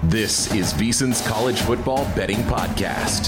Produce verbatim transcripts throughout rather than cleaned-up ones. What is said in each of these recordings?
This is VSiN's College Football Betting Podcast.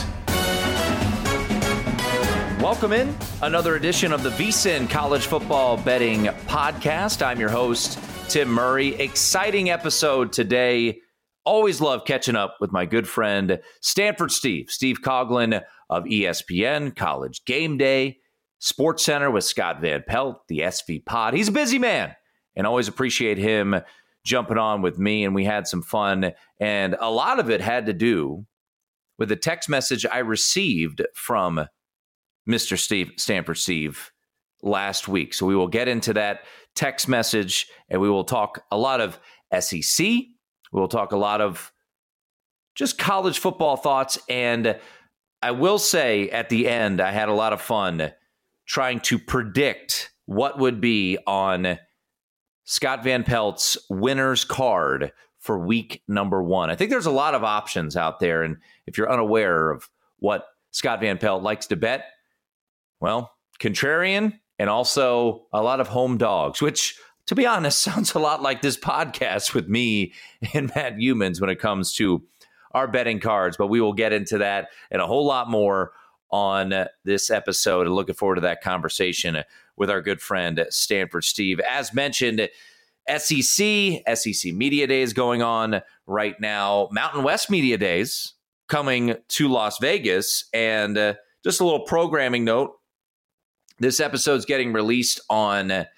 Welcome in another edition of the VSiN College Football Betting Podcast. I'm your host, Tim Murray. Exciting episode today. Always love catching up with my good friend, Stanford Steve, Steve Coughlin of E S P N, College Game Day, Sports Center with Scott Van Pelt, the S V Pod. He's a busy man, and always appreciate him jumping on with me, and we had some fun, and a lot of it had to do with a text message I received from Mister Steve, Stanford Steve, last week. So we will get into that text message, and we will talk a lot of S E C. We'll talk a lot of just college football thoughts, and I will say at the end, I had a lot of fun trying to predict what would be on Scott Van Pelt's winner's card for week number one. I think there's a lot of options out there, and if you're unaware of what Scott Van Pelt likes to bet, well, contrarian and also a lot of home dogs, which, to be honest, sounds a lot like this podcast with me and Matt Humans when it comes to our betting cards. But we will get into that and a whole lot more on this episode, and looking forward to that conversation with our good friend Stanford Steve. As mentioned, S E C, S E C Media Days going on right now. Mountain West Media Days coming to Las Vegas. And uh, just a little programming note, this episode's getting released on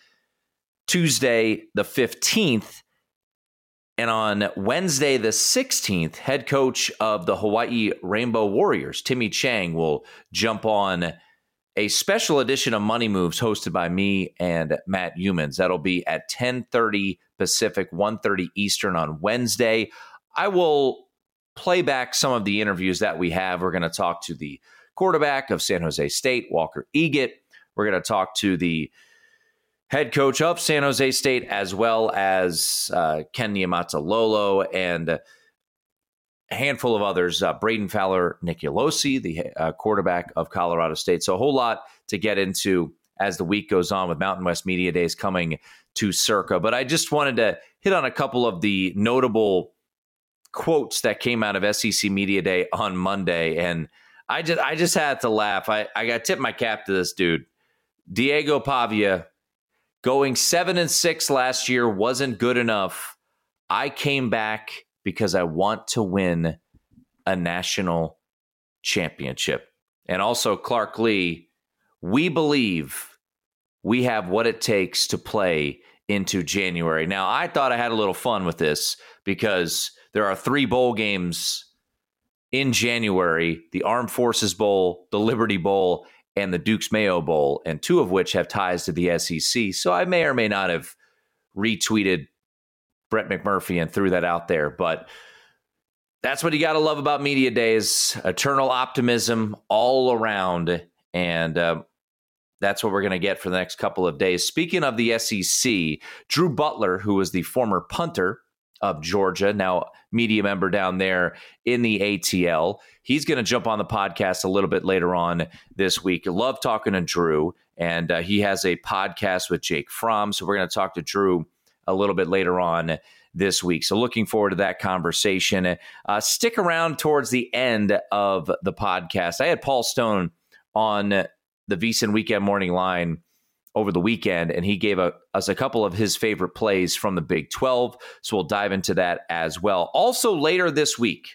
Tuesday the fifteenth. And on Wednesday the sixteenth, head coach of the Hawaii Rainbow Warriors, Timmy Chang, will jump on a special edition of Money Moves hosted by me and Matt Humans. That'll be at ten thirty Pacific, one thirty Eastern on Wednesday. I will play back some of the interviews that we have. We're going to talk to the quarterback of San Jose State, Walker Eggett. We're going to talk to the head coach of San Jose State, as well as uh, Ken Niumatalolo and a handful of others, uh, Braden Fowler Nicolosi, the uh, quarterback of Colorado State. So a whole lot to get into as the week goes on with Mountain West Media Days coming to Circa. But I just wanted to hit on a couple of the notable quotes that came out of S E C Media Day on Monday. And I just I just had to laugh. I, I got to tip my cap to this dude. Diego Pavia, going seven and six last year wasn't good enough. I came back because I want to win a national championship. And also Clark Lee, we believe we have what it takes to play into January. Now, I thought I had a little fun with this because there are three bowl games in January: the Armed Forces Bowl, the Liberty Bowl, and the Dukes Mayo Bowl, and two of which have ties to the S E C. So I may or may not have retweeted Brett McMurphy and threw that out there. But that's what you got to love about Media Days. Eternal optimism all around. And uh, that's what we're going to get for the next couple of days. Speaking of the S E C, Drew Butler, who was the former punter of Georgia, now media member down there in the A T L, he's going to jump on the podcast a little bit later on this week. I love talking to Drew, and uh, he has a podcast with Jake Fromm, so we're going to talk to Drew a little bit later on this week. So looking forward to that conversation. Uh, stick around towards the end of the podcast. I had Paul Stone on the VSiN Weekend Morning Line over the weekend, and he gave a, us a couple of his favorite plays from the Big twelve. So we'll dive into that as well. Also later this week,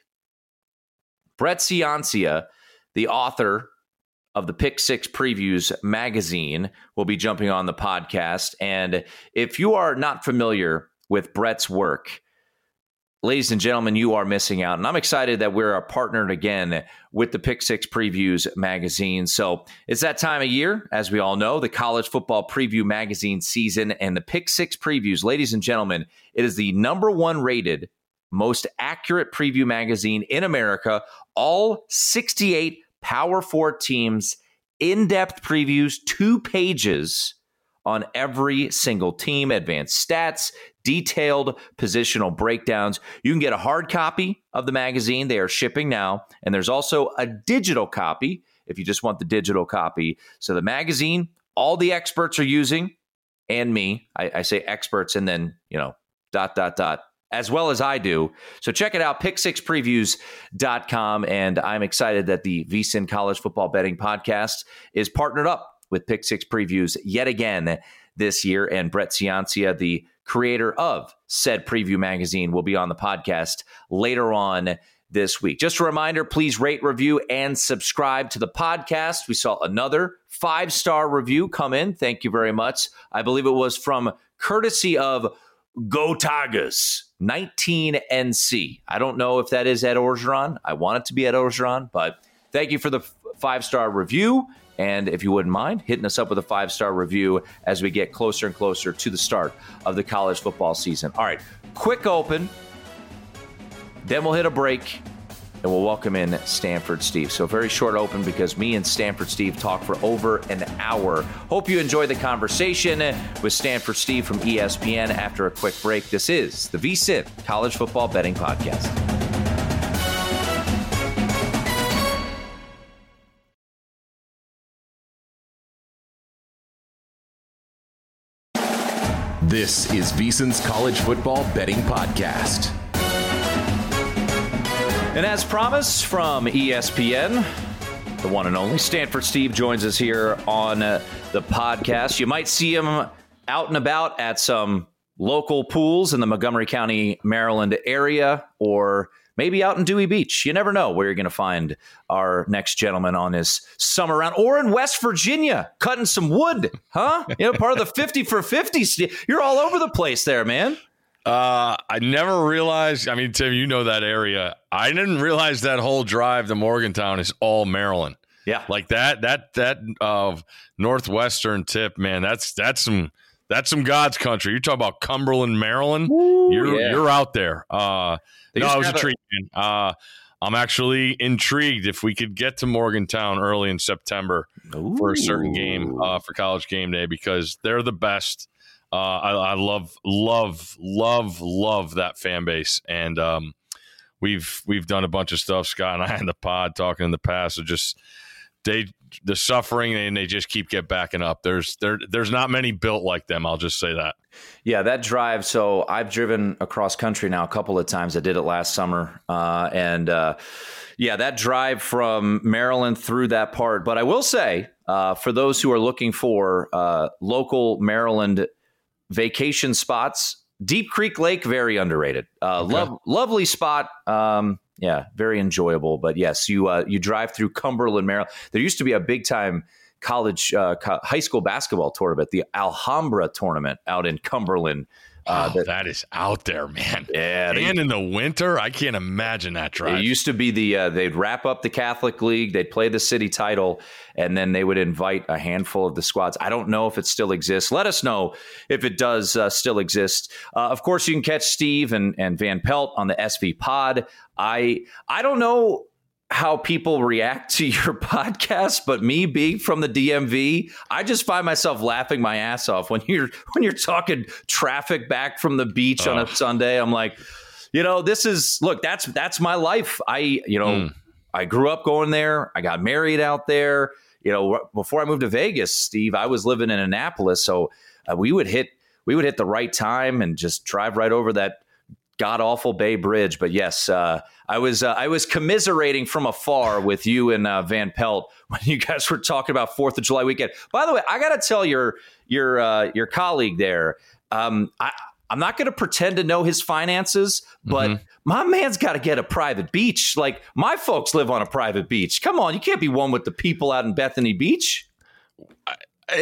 Brett Ciancia, the author of the Pick Six Previews magazine, will be jumping on the podcast. And if you are not familiar with Brett's work, ladies and gentlemen, you are missing out. And I'm excited that we're partnered again with the Pick Six Previews magazine. So it's that time of year, as we all know, the college football preview magazine season, and the Pick Six Previews, ladies and gentlemen, it is the number one rated, most accurate preview magazine in America. All sixty-eight Power Four teams, in-depth previews, two pages on every single team, advanced stats, detailed positional breakdowns. You can get a hard copy of the magazine. They are shipping now. And there's also a digital copy if you just want the digital copy. So the magazine, all the experts are using, and me, I, I say experts and then, you know, dot, dot, dot, as well as I do. So check it out, pick six previews dot com. And I'm excited that the VSiN College Football Betting Podcast is partnered up with Pick Six Previews yet again this year. And Brett Ciancia, the creator of said preview magazine, will be on the podcast later on this week. Just a reminder, please rate, review, and subscribe to the podcast. We saw another five-star review come in. Thank you very much. I believe it was from courtesy of Go Tigers nineteen N C. I don't know if that is Ed Orgeron. I want it to be Ed Orgeron, but thank you for the five-star review. And if you wouldn't mind hitting us up with a five-star review as we get closer and closer to the start of the college football season. All right, quick open. Then we'll hit a break, and we'll welcome in Stanford Steve. So very short open because me and Stanford Steve talked for over an hour. Hope you enjoyed the conversation with Stanford Steve from E S P N after a quick break. This is the VSiN College Football Betting Podcast. This is VSiN's College Football Betting Podcast. And as promised from E S P N, the one and only Stanford Steve joins us here on uh, the podcast. You might see him out and about at some local pools in the Montgomery County, Maryland area, or maybe out in Dewey Beach. You never know where you're going to find our next gentleman on his summer round, or in West Virginia, cutting some wood, huh? You know, part of the fifty for fifty. You're all over the place there, man. Uh, I never realized, I mean, Tim, you know that area. I didn't realize that whole drive to Morgantown is all Maryland. Yeah. Like that, that, that, uh, northwestern tip, man, that's, that's some, that's some God's country. You're talking about Cumberland, Maryland. Ooh, you're, yeah. you're out there. Uh, no, I was intrigued. A- uh, I'm actually intrigued if we could get to Morgantown early in September Ooh. for a certain game, uh, for College Game Day, because they're the best. Uh, I, I love, love, love, love that fan base, and um, we've we've done a bunch of stuff. Scott and I in the pod talking in the past. So just they the suffering, and they just keep get backing up. There's there there's not many built like them. I'll just say that. Yeah, that drive. So I've driven across country now a couple of times. I did it last summer, uh, and uh, yeah, that drive from Maryland through that part. But I will say, uh, for those who are looking for uh, local Maryland vacation spots, Deep Creek Lake, very underrated. Uh, okay. love, lovely spot. Um, yeah, very enjoyable. But yes, you uh, you drive through Cumberland, Maryland. There used to be a big time college, uh, co- high school basketball tournament, the Alhambra tournament out in Cumberland. Uh, oh, that, that is out there, man. Yeah, they, and in the winter, I can't imagine that drive. It used to be the uh, they'd wrap up the Catholic League, they'd play the city title, and then they would invite a handful of the squads. I don't know if it still exists. Let us know if it does uh, still exist. Uh, of course, you can catch Steve and, and Van Pelt on the S V Pod. I I don't know how people react to your podcast, but me being from the D M V, I just find myself laughing my ass off when you're when you're talking traffic back from the beach oh. on a Sunday. I'm like, you know, this is look, that's that's my life. I, you know, mm. I grew up going there. I got married out there. You know, before I moved to Vegas, Steve, I was living in Annapolis, so uh, we would hit we would hit the right time and just drive right over that god awful Bay Bridge. But yes, uh, I was uh, I was commiserating from afar with you and uh, Van Pelt when you guys were talking about Fourth of July weekend. By the way, I got to tell your your uh, your colleague there, um, I, I'm not going to pretend to know his finances, but mm-hmm. my man's got to get a private beach. Like my folks live on a private beach. Come on, you can't be one with the people out in Bethany Beach. I-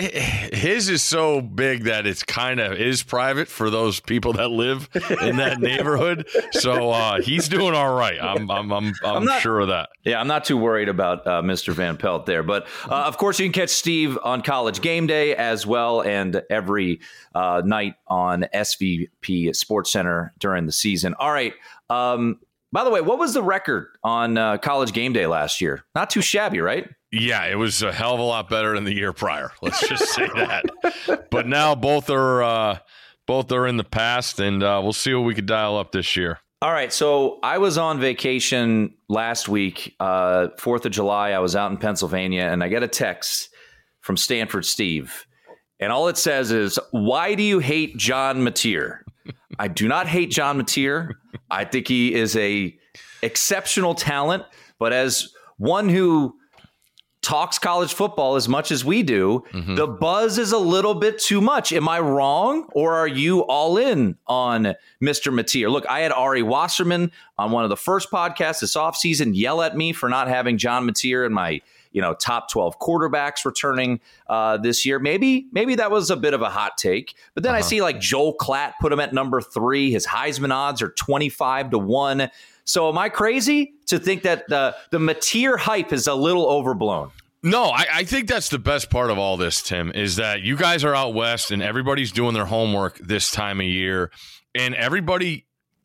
His is so big that it's kind of is private for those people that live in that neighborhood. So uh, he's doing all right. I'm I'm I'm, I'm, I'm not, sure of that. Yeah, I'm not too worried about uh, Mister Van Pelt there. But uh, of course, you can catch Steve on College Game Day as well, and every uh, night on S V P Sports Center during the season. All right. Um, by the way, what was the record on uh, College Game Day last year? Not too shabby, right? Yeah, it was a hell of a lot better than the year prior. Let's just say that. But now both are uh, both are in the past, and uh, we'll see what we could dial up this year. All right, so I was on vacation last week, uh, Fourth of July. I was out in Pennsylvania, and I get a text from Stanford Steve, and all it says is, "Why do you hate John Mateer?" I do not hate John Mateer. I think he is a exceptional talent, but as one who talks college football as much as we do, mm-hmm. the buzz is a little bit too much. Am I wrong, or are you all in on Mister Mateer? Look, I had Ari Wasserman on one of the first podcasts this offseason yell at me for not having John Mateer in my you know top twelve quarterbacks returning uh, this year. Maybe maybe that was a bit of a hot take, but then uh-huh. I see like Joel Klatt put him at number three. His Heisman odds are twenty-five to one. So am I crazy to think that the, the Mateer hype is a little overblown? No, I, I think that's the best part of all this, Tim, is that you guys are out west and everybody's doing their homework this time of year, and everybody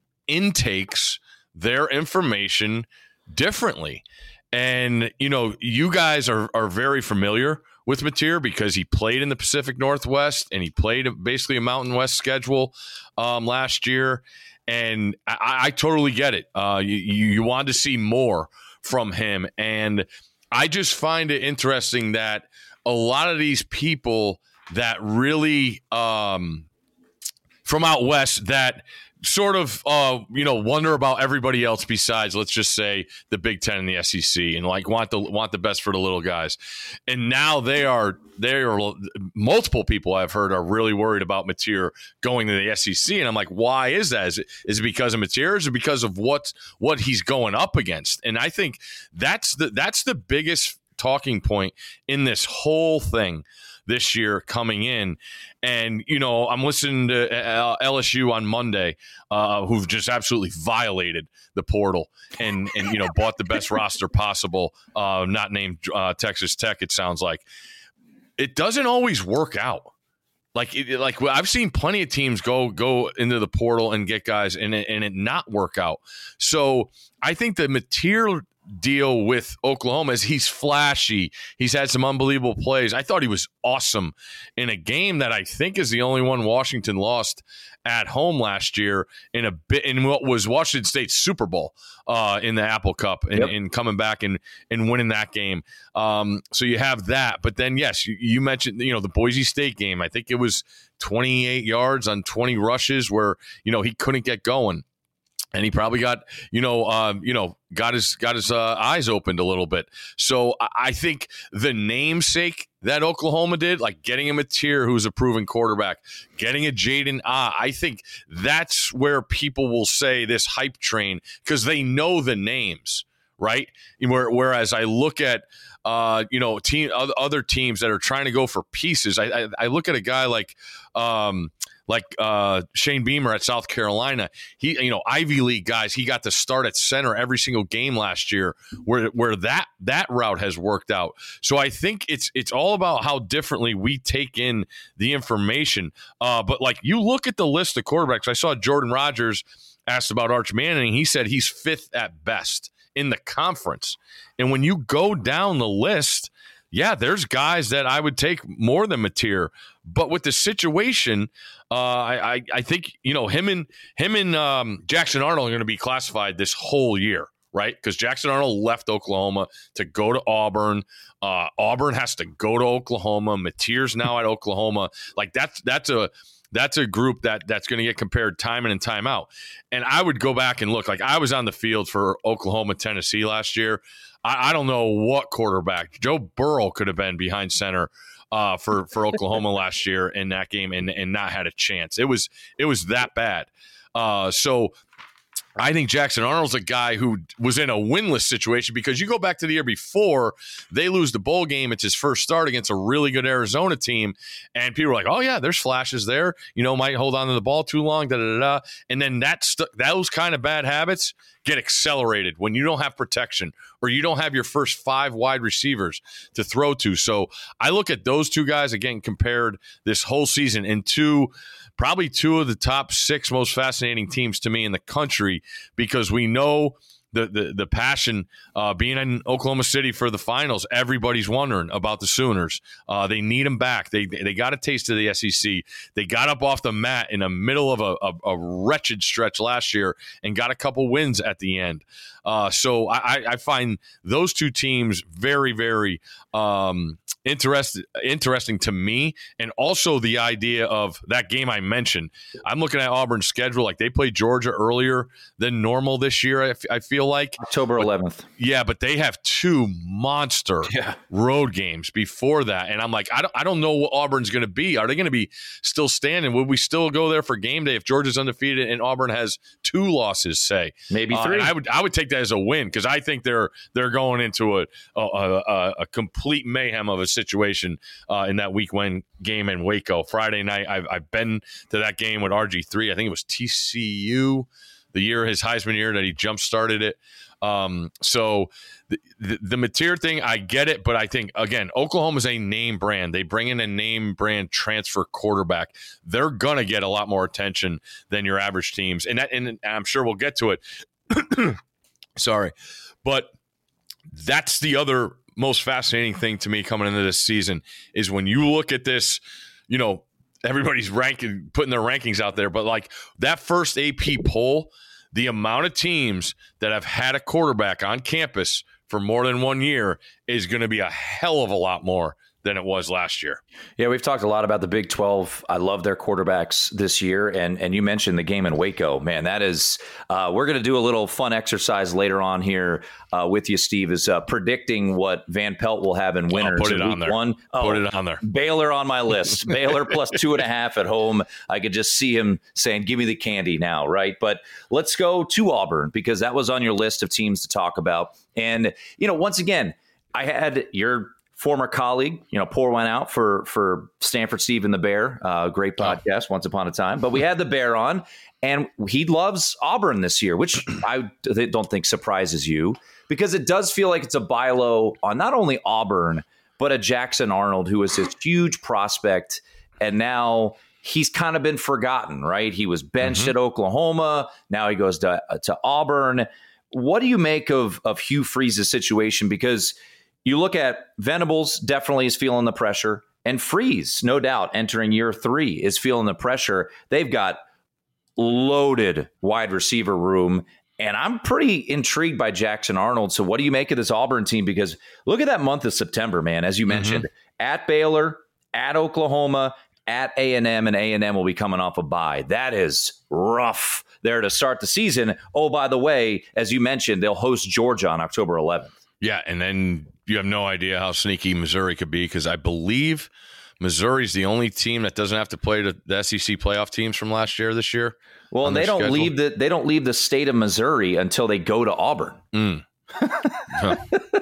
intakes their information differently. And, you know, you guys are, are very familiar with Mateer because he played in the Pacific Northwest and he played basically a Mountain West schedule um, last year. And I, I totally get it. Uh, you, you wanted to see more from him. And I just find it interesting that a lot of these people that really um, from out west that sort of, uh, you know, wonder about everybody else besides, let's just say, the Big Ten and the S E C, and like want the want the best for the little guys. And now they are they are multiple people I've heard are really worried about Mateer going to the S E C, and I'm like, why is that? Is it is it because of Mateer? Or is it because of what what he's going up against? And I think that's the that's the biggest talking point in this whole thing this year coming in. And, you know, I'm listening to L S U on Monday, uh, who've just absolutely violated the portal and, and you know, bought the best roster possible, uh, not named uh, Texas Tech, it sounds like. It doesn't always work out. Like, it, like I've seen plenty of teams go go into the portal and get guys and it, and it not work out. So I think the Mateer deal with Oklahoma is he's flashy. He's had some unbelievable plays. I thought he was awesome in a game that I think is the only one Washington lost at home last year in a bit in what was Washington State's Super Bowl uh, in the Apple Cup and, yep. and coming back and, and winning that game. Um, so you have that. But then, yes, you, you mentioned, you know, the Boise State game. I think it was twenty-eight yards on twenty rushes where, you know, he couldn't get going. And he probably got, you know, um, you know, got his got his uh, eyes opened a little bit. So I think the namesake that Oklahoma did, like getting a Mateer who's a proven quarterback, getting a Jaden Ah, I think that's where people will say this hype train because they know the names, right? Whereas I look at, uh, you know, team other teams that are trying to go for pieces. I I, I look at a guy like. Um, Like uh, Shane Beamer at South Carolina, he, you know, Ivy League guys, he got to start at center every single game last year where where that that route has worked out. So I think it's it's all about how differently we take in the information. Uh, but like you look at the list of quarterbacks, I saw Jordan Rodgers asked about Arch Manning. He said he's fifth at best in the conference. And when you go down the list, yeah, there's guys that I would take more than Mateer. But with the situation, uh, I, I I think you know him and him and um, Jackson Arnold are going to be classified this whole year, right? Because Jackson Arnold left Oklahoma to go to Auburn. Uh, Auburn has to go to Oklahoma. Mateer's now at Oklahoma. Like that's that's a that's a group that that's going to get compared time in and time out. And I would go back and look. Like I was on the field for Oklahoma, Tennessee last year. I, I don't know what quarterback Joe Burrow could have been behind center. Uh, for, for Oklahoma last year in that game and, and not had a chance. It was it was that bad. Uh, so I think Jackson Arnold's a guy who was in a winless situation because you go back to the year before, they lose the bowl game. It's his first start against a really good Arizona team. And people are like, oh, yeah, there's flashes there. You know, might hold on to the ball too long, da da da. And then that st- those kind of bad habits get accelerated when you don't have protection or you don't have your first five wide receivers to throw to. So I look at those two guys, again, compared this whole season in two – probably two of the top six most fascinating teams to me in the country because we know the the, the passion uh, being in Oklahoma City for the finals. Everybody's wondering about the Sooners. Uh, they need them back. They they got a taste of the S E C. They got up off the mat in the middle of a, a, a wretched stretch last year and got a couple wins at the end. Uh, so I, I find those two teams very, very um, interest, interesting to me. And also the idea of that game I mentioned. I'm looking at Auburn's schedule. Like they played Georgia earlier than normal this year, I, f- I feel like. October eleventh. But, yeah, but they have two monster yeah. road games before that. And I'm like, I don't, I don't know what Auburn's going to be. Are they going to be still standing? Would we still go there for game day if Georgia's undefeated and Auburn has two losses, say? Maybe three. Uh, I would I would take that as a win because I think they're they're going into a a, a, a complete mayhem of a situation uh, in that week one game in Waco. Friday night, I've, I've been to that game with R G three. I think it was T C U, the year, his Heisman year that he jump-started it. Um, so the, the, the Mateer thing, I get it, but I think, again, Oklahoma's a name brand. They bring in a name brand transfer quarterback. They're going to get a lot more attention than your average teams. And, that, and I'm sure we'll get to it. Sorry. But that's the other most fascinating thing to me coming into this season is when you look at this, you know, everybody's ranking, putting their rankings out there, but like that first A P poll, the amount of teams that have had a quarterback on campus for more than one year is going to be a hell of a lot more than it was last year. Yeah, we've talked a lot about the Big twelve. I love their quarterbacks this year. And and you mentioned the game in Waco. Man, that is, uh, we're going to do a little fun exercise later on here uh, with you, Steve, is uh, predicting what Van Pelt will have in winners. Oh, put it on there. One. Oh, put it on there. Baylor on my list. Baylor plus two and a half at home. I could just see him saying, give me the candy now, right? But let's go to Auburn because that was on your list of teams to talk about. And, you know, once again, I had your former colleague, you know, pour one out for for Stanford Steve and the Bear. Uh, great podcast, oh. Once upon a time. But we had the Bear on, and he loves Auburn this year, which I don't think surprises you because it does feel like it's a buy low on not only Auburn, but a Jackson Arnold, who was this huge prospect, and now he's kind of been forgotten, right? He was benched mm-hmm. at Oklahoma. Now he goes to, to Auburn. What do you make of, of Hugh Freeze's situation? Because you look at Venables, definitely is feeling the pressure, and Freeze, no doubt, entering year three, is feeling the pressure. They've got loaded wide receiver room, and I'm pretty intrigued by Jackson Arnold. So what do you make of this Auburn team? Because look at that month of September, man, as you mentioned, mm-hmm. at Baylor, at Oklahoma, at A and M, and A and M will be coming off a bye. That is rough there to start the season. Oh, by the way, as you mentioned, they'll host Georgia on October eleventh. Yeah, and then you have no idea how sneaky Missouri could be because I believe Missouri's the only team that doesn't have to play the, the S E C playoff teams from last year this year. Well, and they don't schedule. leave the they don't leave the state of Missouri until they go to Auburn. Mm. Huh.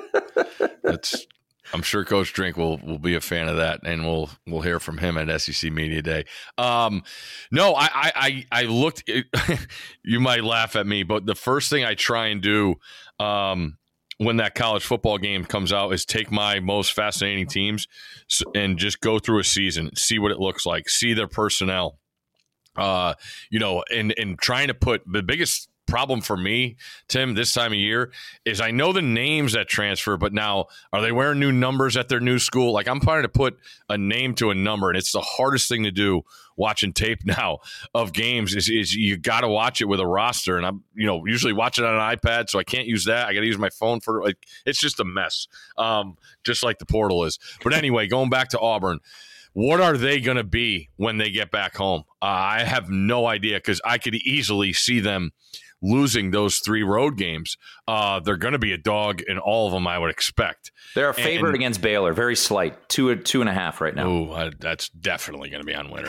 That's I'm sure Coach Drink will will be a fan of that, and we'll we'll hear from him at S E C Media Day. Um, no, I I I, I looked. You might laugh at me, but the first thing I try and do. Um, when that college football game comes out is take my most fascinating teams and just go through a season, see what it looks like, see their personnel, uh, you know, and, and trying to put the biggest problem for me, Tim, this time of year is I know the names that transfer, but now are they wearing new numbers at their new school? Like I'm trying to put a name to a number, and it's the hardest thing to do watching tape now of games is, is you got to watch it with a roster. And I'm, you know, usually watch it on an iPad, so I can't use that. I got to use my phone for like, it's just a mess. Um, just like the portal is. But anyway, going back to Auburn, what are they going to be when they get back home? Uh, I have no idea because I could easily see them losing those three road games. Uh, they're going to be a dog in all of them, I would expect. They're a favorite and, against Baylor, very slight, two two and a half right now. Oh, that's definitely going to be on winners.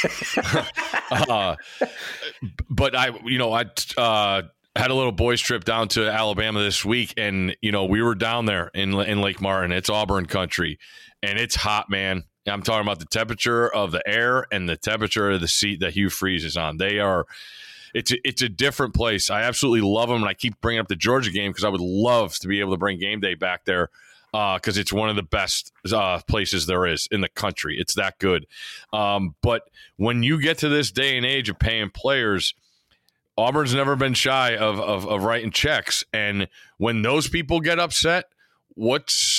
uh, but I, you know, I uh, had a little boys trip down to Alabama this week, and you know, we were down there in in Lake Martin. It's Auburn country, and it's hot, man. I'm talking about the temperature of the air and the temperature of the seat that Hugh Freeze is on. They are. It's a, it's a different place. I absolutely love them, and I keep bringing up the Georgia game because I would love to be able to bring game day back there because uh, it's one of the best uh, places there is in the country. It's that good. Um, but when you get to this day and age of paying players, Auburn's never been shy of, of, of writing checks. And when those people get upset, what's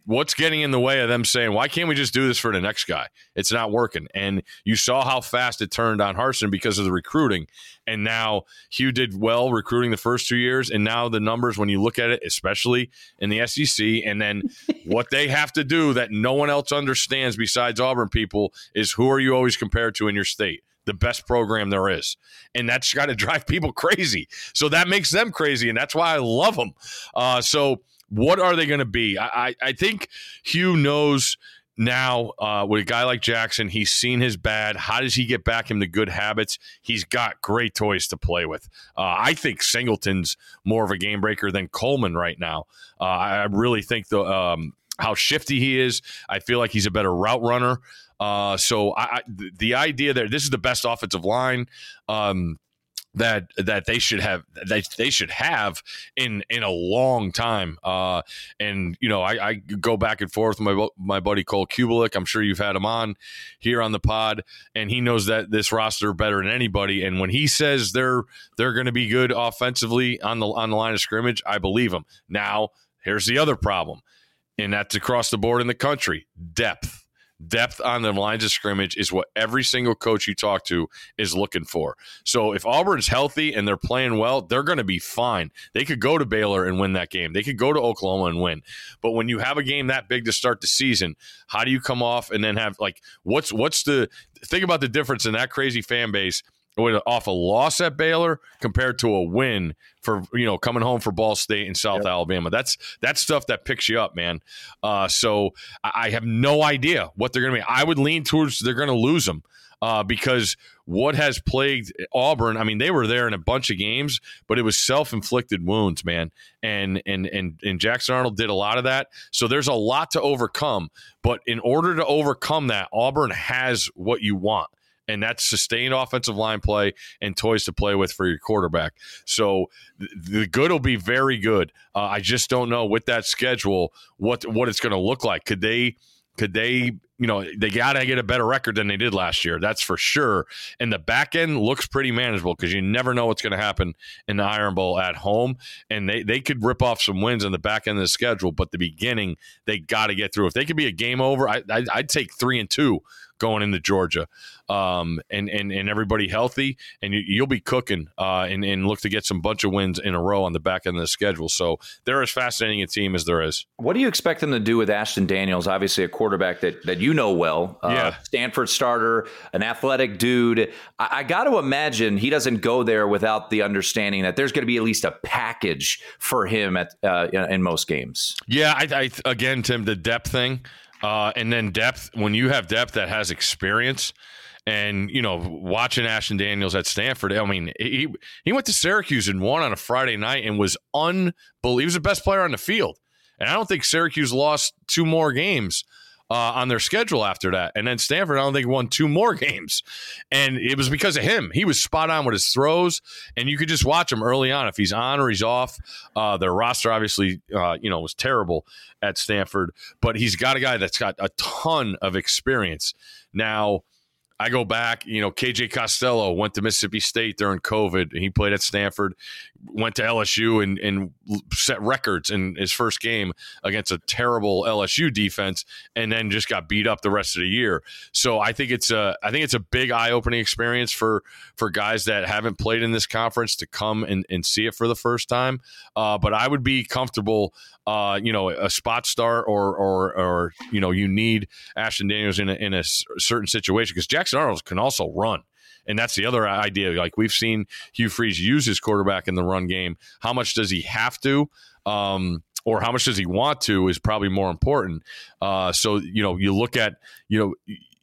what's getting in the way of them saying, why can't we just do this for the next guy? It's not working. And you saw how fast it turned on Harsin because of the recruiting. And now Hugh did well recruiting the first two years. And now the numbers, when you look at it, especially in the S E C, and then what they have to do that no one else understands besides Auburn people is who are you always compared to in your state? The best program there is. And that's got to drive people crazy. So that makes them crazy. And that's why I love them. Uh, so what are they going to be? I, I, I think Hugh knows now uh, with a guy like Jackson, he's seen his bad. How does he get back into good habits? He's got great toys to play with. Uh, I think Singleton's more of a game breaker than Coleman right now. Uh, I really think the um, how shifty he is. I feel like he's a better route runner. Uh, so I, I, the idea there, this is the best offensive line um, that that they should have they, they should have in in a long time. Uh, and you know, I, I go back and forth with my my buddy Cole Kubelik. I'm sure you've had him on here on the pod, and he knows that this roster better than anybody. And when he says they're they're going to be good offensively on the on the line of scrimmage, I believe him. Now, here's the other problem, and that's across the board in the country: depth. Depth on the lines of scrimmage is what every single coach you talk to is looking for. So if Auburn's healthy and they're playing well, they're going to be fine. They could go to Baylor and win that game. They could go to Oklahoma and win. But when you have a game that big to start the season, how do you come off and then have, like, what's what's the – think about the difference in that crazy fan base with off a loss at Baylor compared to a win for, you know, coming home for Ball State and South yep. Alabama. That's that's stuff that picks you up, man. Uh, so I have no idea what they're going to be. I would lean towards they're going to lose them uh, because what has plagued Auburn, I mean, they were there in a bunch of games, but it was self-inflicted wounds, man. And and and and Jackson Arnold did a lot of that. So there's a lot to overcome. But in order to overcome that, Auburn has what you want. And that's sustained offensive line play and toys to play with for your quarterback. So the good will be very good. Uh, I just don't know with that schedule what what it's going to look like. Could they, could they, you know, they got to get a better record than they did last year. That's for sure. And the back end looks pretty manageable because you never know what's going to happen in the Iron Bowl at home. And they, they could rip off some wins on the back end of the schedule, but the beginning, they got to get through. If they could be a game over, I, I, I'd take three and two going into Georgia, um, and, and and everybody healthy, and you, you'll be cooking uh, and, and look to get some bunch of wins in a row on the back end of the schedule. So they're as fascinating a team as there is. What do you expect them to do with Ashton Daniels? Obviously a quarterback that, that you know well, uh, yeah. Stanford starter, an athletic dude. I, I got to imagine he doesn't go there without the understanding that there's going to be at least a package for him at uh, in most games. Yeah, I, I again, Tim, the depth thing. Uh, and then depth, when you have depth that has experience and, you know, watching Ashton Daniels at Stanford, I mean, he he went to Syracuse and won on a Friday night and was unbelievable. He was the best player on the field. And I don't think Syracuse lost two more games uh, on their schedule after that. And then Stanford, I don't think, won two more games. And it was because of him. He was spot on with his throws, and you could just watch him early on. If he's on or he's off, uh, their roster obviously, uh, you know, was terrible at Stanford. But he's got a guy that's got a ton of experience. Now, I go back, you know, K J Costello went to Mississippi State during COVID, and he played at Stanford, went to L S U and, and set records in his first game against a terrible L S U defense, and then just got beat up the rest of the year. So I think it's a, I think it's a big eye-opening experience for for guys that haven't played in this conference to come and, and see it for the first time. Uh, but I would be comfortable, uh, you know, a spot start or or or you know, you need Ashton Daniels in a, in a certain situation because Jackson Arnold can also run. And that's the other idea. Like, we've seen Hugh Freeze use his quarterback in the run game. How much does he have to, um, or how much does he want to is probably more important. Uh, so, you know, you look at, you know,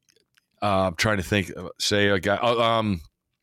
uh, I'm trying to think, say a guy, uh, um,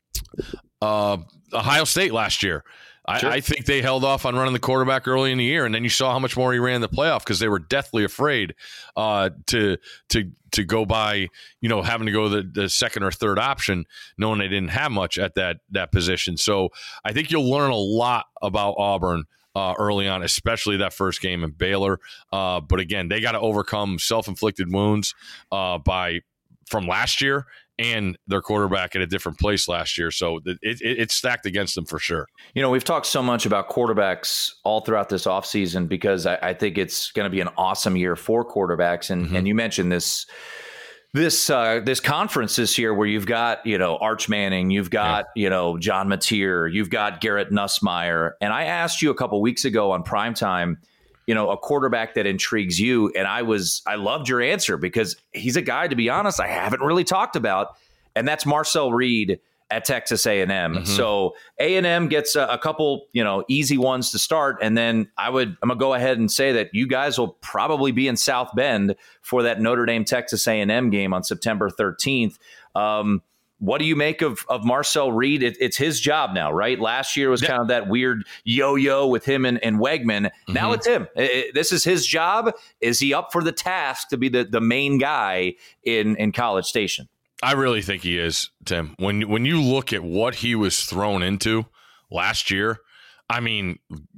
uh, Ohio State last year. Sure. I, I think they held off on running the quarterback early in the year, and then you saw how much more he ran in the playoff because they were deathly afraid uh, to to to go by, you know, having to go the, the second or third option, knowing they didn't have much at that that position. So I think you'll learn a lot about Auburn uh, early on, especially that first game in Baylor. Uh, but again, they got to overcome self-inflicted wounds uh, by from last year. and their quarterback at a different place last year. So it, it, it's stacked against them for sure. You know, we've talked so much about quarterbacks all throughout this offseason because I, I think it's going to be an awesome year for quarterbacks. And, mm-hmm. and you mentioned this This uh, this conference this year where you've got, you know, Arch Manning, you've got, yeah. you know, John Mateer, you've got Garrett Nussmeier. And I asked you a couple weeks ago on Primetime, you know, a quarterback that intrigues you. And I was I loved your answer because he's a guy, to be honest, I haven't really talked about. And that's Marcel Reed at Texas A and M. Mm-hmm. So A and M gets a, a couple, you know, easy ones to start. And then I would, I'm gonna go ahead and say that you guys will probably be in South Bend for that Notre Dame Texas A and M game on September thirteenth. Um, what do you make of, of Marcel Reed? It, it's his job now, right? Last year was yeah. kind of that weird yo-yo with him and, and Wegman. Mm-hmm. Now it's him. It, it, this is his job. Is he up for the task to be the, the main guy in, in College Station? I really think he is, Tim. When when you look at what he was thrown into last year, I mean,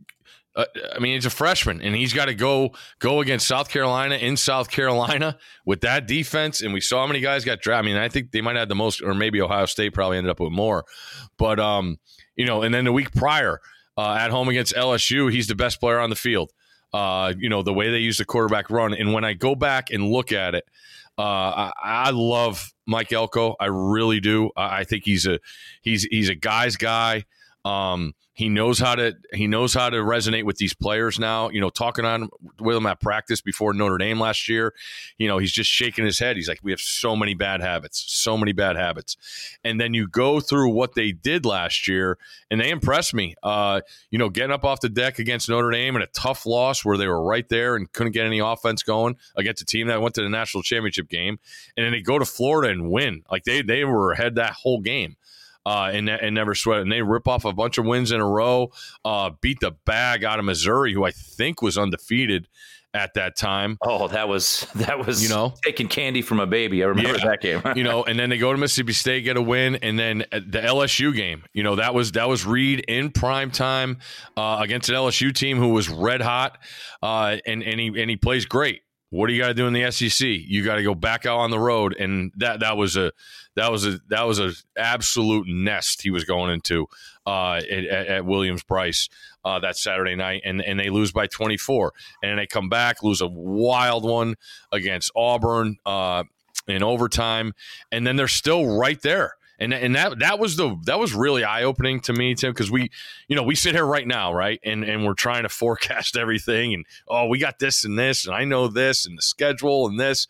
uh, I mean, he's a freshman, and he's got to go go against South Carolina in South Carolina with that defense. And we saw how many guys got drafted. I mean, I think they might have the most, or maybe Ohio State probably ended up with more. But um, you know, and then the week prior uh, at home against L S U, he's the best player on the field. Uh, you know, the way they use the quarterback run, and when I go back and look at it. Uh, I, I love Mike Elko. I really do. I, I think he's a he's he's a guy's guy. Um, he knows how to he knows how to resonate with these players now. You know, talking on with him at practice before Notre Dame last year, you know, he's just shaking his head. He's like, we have so many bad habits, so many bad habits. And then you go through what they did last year, and they impressed me. Uh, you know, getting up off the deck against Notre Dame in a tough loss where they were right there and couldn't get any offense going against a team that went to the national championship game, and then they go to Florida and win. Like they they were ahead that whole game. Uh, and, and never sweat it. And they rip off a bunch of wins in a row, uh, beat the bag out of Missouri, who I think was undefeated at that time. Oh, that was that was you know taking candy from a baby. I remember yeah. that game. you know, and then they go to Mississippi State, get a win, and then the L S U game. You know, that was that was Reed in prime time uh, against an L S U team who was red hot, uh, and and he and he plays great. What do you got to do in the S E C? You got to go back out on the road, and that that was a that was a that was a absolute nest he was going into uh, at, at Williams-Brice uh, that Saturday night, and and they lose by twenty-four, and then they come back, lose a wild one against Auburn uh, in overtime, and then they're still right there. And and that that was the that was really eye opening to me, Tim, because we, you know, we sit here right now, right, and and we're trying to forecast everything, and oh, we got this and this, and I know this, and the schedule and this.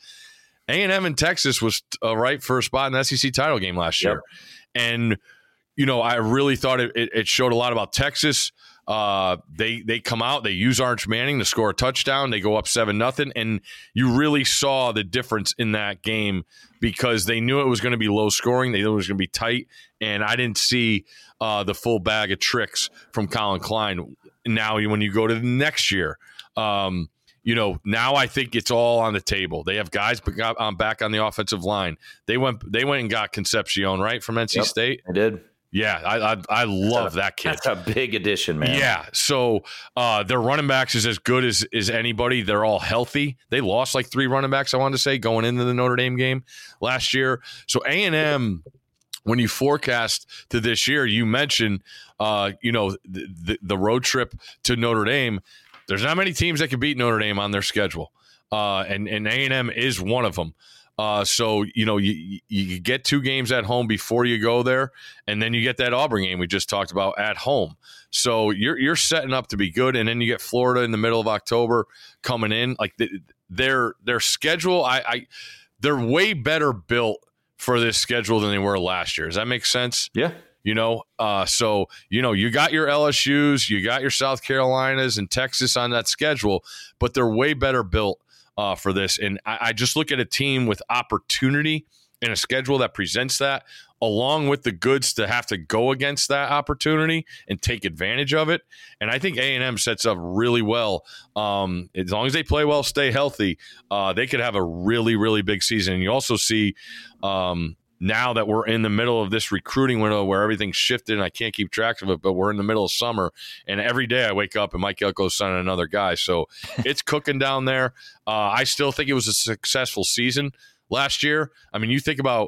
A and M in Texas was uh, right for a spot in the S E C title game last year, yep. and you know, I really thought it, it, it showed a lot about Texas. Uh, they they come out, they use Arch Manning to score a touchdown. They go up seven nothing, and you really saw the difference in that game because they knew it was going to be low scoring. They knew it was going to be tight, and I didn't see uh, the full bag of tricks from Colin Klein. Now, when you go to the next year, um, you know, now I think it's all on the table. They have guys back on the offensive line. They went they went and got Concepcion, right, from N C yep, State. I did. Yeah, I I, I love a, that kid. That's a big addition, man. Yeah, so uh, their running backs is as good as, as anybody. They're all healthy. They lost like three running backs, I wanted to say, going into the Notre Dame game last year. So A and M, when you forecast to this year, you mentioned, uh, you know, the, the, the road trip to Notre Dame. There's not many teams that can beat Notre Dame on their schedule, uh, and, and A and M is one of them. Uh, so, you know, you you get two games at home before you go there, and then you get that Auburn game we just talked about at home. So you're you're setting up to be good, and then you get Florida in the middle of October coming in. Like the, their their schedule, I, I they're way better built for this schedule than they were last year. Does that make sense? Yeah. You know, uh, so, you know, you got your L S Us, you got your South Carolinas and Texas on that schedule, but they're way better built Uh, for this. And I, I just look at a team with opportunity and a schedule that presents that, along with the goods to have to go against that opportunity and take advantage of it. And I think A and M sets up really well. Um, as long as they play well, stay healthy, uh, they could have a really, really big season. And you also see um, now that we're in the middle of this recruiting window where everything's shifted and I can't keep track of it, but we're in the middle of summer, and every day I wake up and Mike Elko's signing another guy. So it's cooking down there. Uh, I still think it was a successful season last year. I mean, you think about,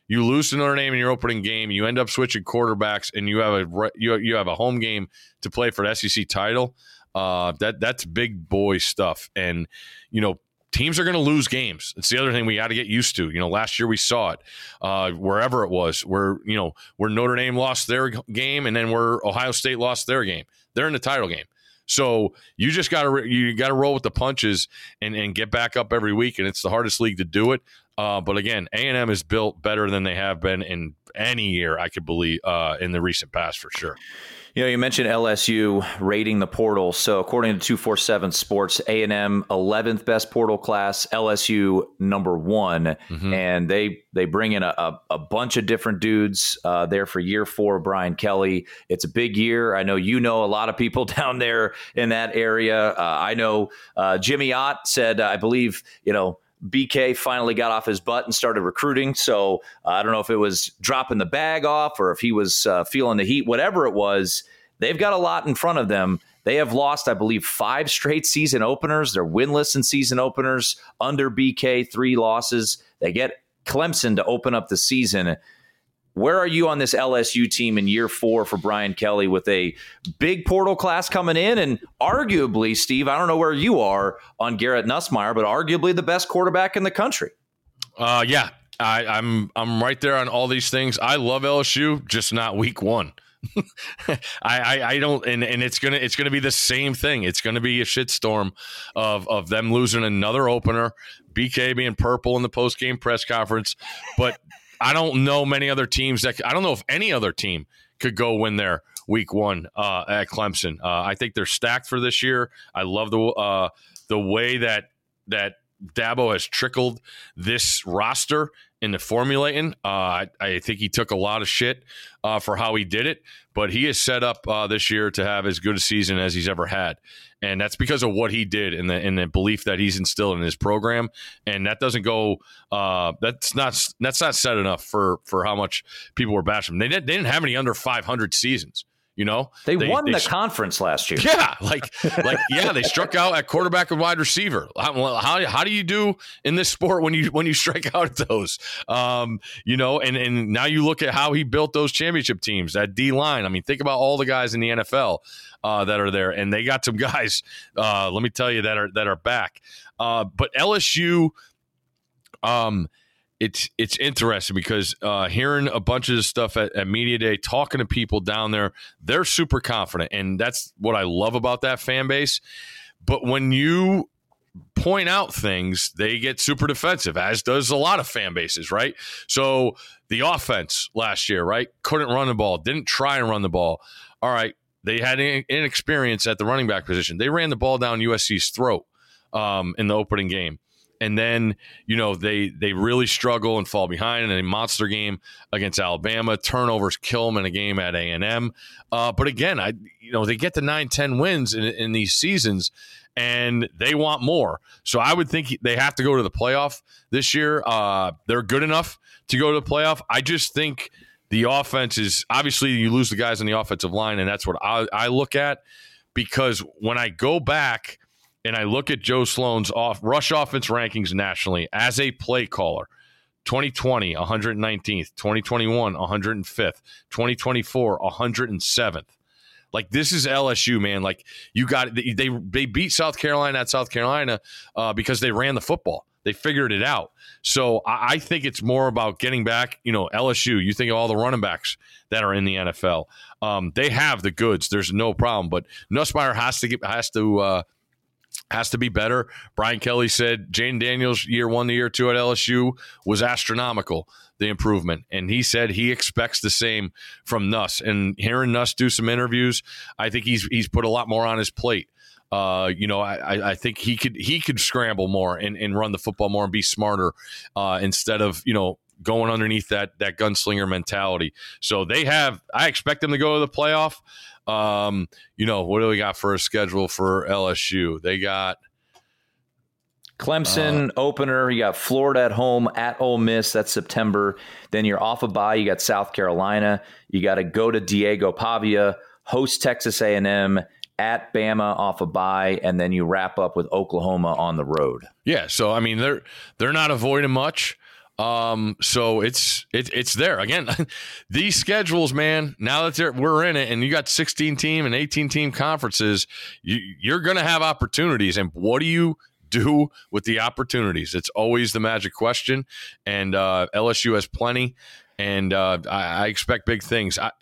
you lose to Notre Dame in your opening game, you end up switching quarterbacks, and you have a you you have a home game to play for the S E C title. Uh, that that's big boy stuff, and you know. Teams are going to lose games. It's the other thing we got to get used to. You know, last year we saw it uh, wherever it was, where, you know, where Notre Dame lost their game and then where Ohio State lost their game. They're in the title game. So you just got to you got to roll with the punches and, and get back up every week. And it's the hardest league to do it. Uh, but again, A and M is built better than they have been in any year, I could believe, uh, in the recent past for sure. You know, you mentioned L S U rating the portal. So according to two forty-seven Sports, A and M eleventh best portal class, L S U number one. Mm-hmm. And they they bring in a, a, a bunch of different dudes uh, there for year four, Brian Kelly. It's a big year. I know you know a lot of people down there in that area. Uh, I know uh, Jimmy Ott said, I believe, you know, B K finally got off his butt and started recruiting. So uh, I don't know if it was dropping the bag off or if he was uh, feeling the heat, whatever it was. They've got a lot in front of them. They have lost, I believe, five straight season openers. They're winless in season openers under B K, three losses. They get Clemson to open up the season. Where are you on this L S U team in year four for Brian Kelly with a big portal class coming in? And arguably, Steve, I don't know where you are on Garrett Nussmeier, but arguably the best quarterback in the country. Uh, yeah, I, I'm I'm right there on all these things. I love L S U, just not week one. I, I I don't and, and it's gonna it's gonna be the same thing. It's gonna be a shitstorm of of them losing another opener, B K being purple in the post game press conference, but I don't know many other teams that I don't know if any other team could go win their week one uh, at Clemson. Uh, I think they're stacked for this year. I love the uh, the way that that Dabo has trickled this roster into formulating. Uh, I, I think he took a lot of shit uh, for how he did it, but he is set up uh, this year to have as good a season as he's ever had. And that's because of what he did and the, and the belief that he's instilled in his program. And that doesn't go, uh, that's not, that's not said enough for, for how much people were bashing him. They didn't, they didn't have any under five hundred seasons. You know, they, they won they, the conference last year. Yeah, like, like, yeah, they struck out at quarterback and wide receiver. How, how, how do you do in this sport when you when you strike out at those? Um, you know, and and now you look at how he built those championship teams. That D line. I mean, think about all the guys in the N F L uh, that are there, and they got some guys. Uh, let me tell you that are that are back. Uh, but L S U, um. It's it's interesting because uh, hearing a bunch of this stuff at, at Media Day, talking to people down there, they're super confident. And that's what I love about that fan base. But when you point out things, they get super defensive, as does a lot of fan bases, right? So the offense last year, right, couldn't run the ball, didn't try and run the ball. All right, they had inexperience at the running back position. They ran the ball down U S C's throat um, in the opening game. And then, you know, they they really struggle and fall behind in a monster game against Alabama. Turnovers kill them in a game at A and M. Uh, but again, I you know, they get to nine, ten wins in, in these seasons, and they want more. So I would think they have to go to the playoff this year. Uh, they're good enough to go to the playoff. I just think the offense is – obviously you lose the guys on the offensive line, and that's what I, I look at, because when I go back – and I look at Joe Sloan's off rush offense rankings nationally as a play caller, twenty twenty, one hundred nineteenth, twenty twenty-one, one hundred fifth, twenty twenty-four, one hundred seventh. Like, this is L S U, man. Like, you got they they, they beat South Carolina at South Carolina uh, because they ran the football. They figured it out. So I, I think it's more about getting back. You know, L S U, you think of all the running backs that are in the N F L. Um, they have the goods. There's no problem. But Nussmeier has to get has to uh, has to be better. Brian Kelly said Jayden Daniels year one to year two at L S U was astronomical, the improvement. And he said he expects the same from Nuss. And hearing Nuss do some interviews, I think he's he's put a lot more on his plate. Uh, you know, I, I think he could he could scramble more and, and run the football more and be smarter uh, instead of, you know, going underneath that that gunslinger mentality. So they have – I expect them to go to the playoff. Um, you know, what do we got for a schedule for L S U? They got Clemson uh, opener. You got Florida at home at Ole Miss. That's September. Then you're off a bye. You got South Carolina. You got to go to Diego Pavia, host Texas A and M, at Bama off a bye, and then you wrap up with Oklahoma on the road. Yeah, so I mean they're they're not avoiding much. Um, so it's it, it's there again. These schedules, man. Now that they're, we're in it, and you got sixteen team and eighteen team conferences, you, you're going to have opportunities. And what do you do with the opportunities? It's always the magic question. And uh, L S U has plenty, and uh, I, I expect big things. I,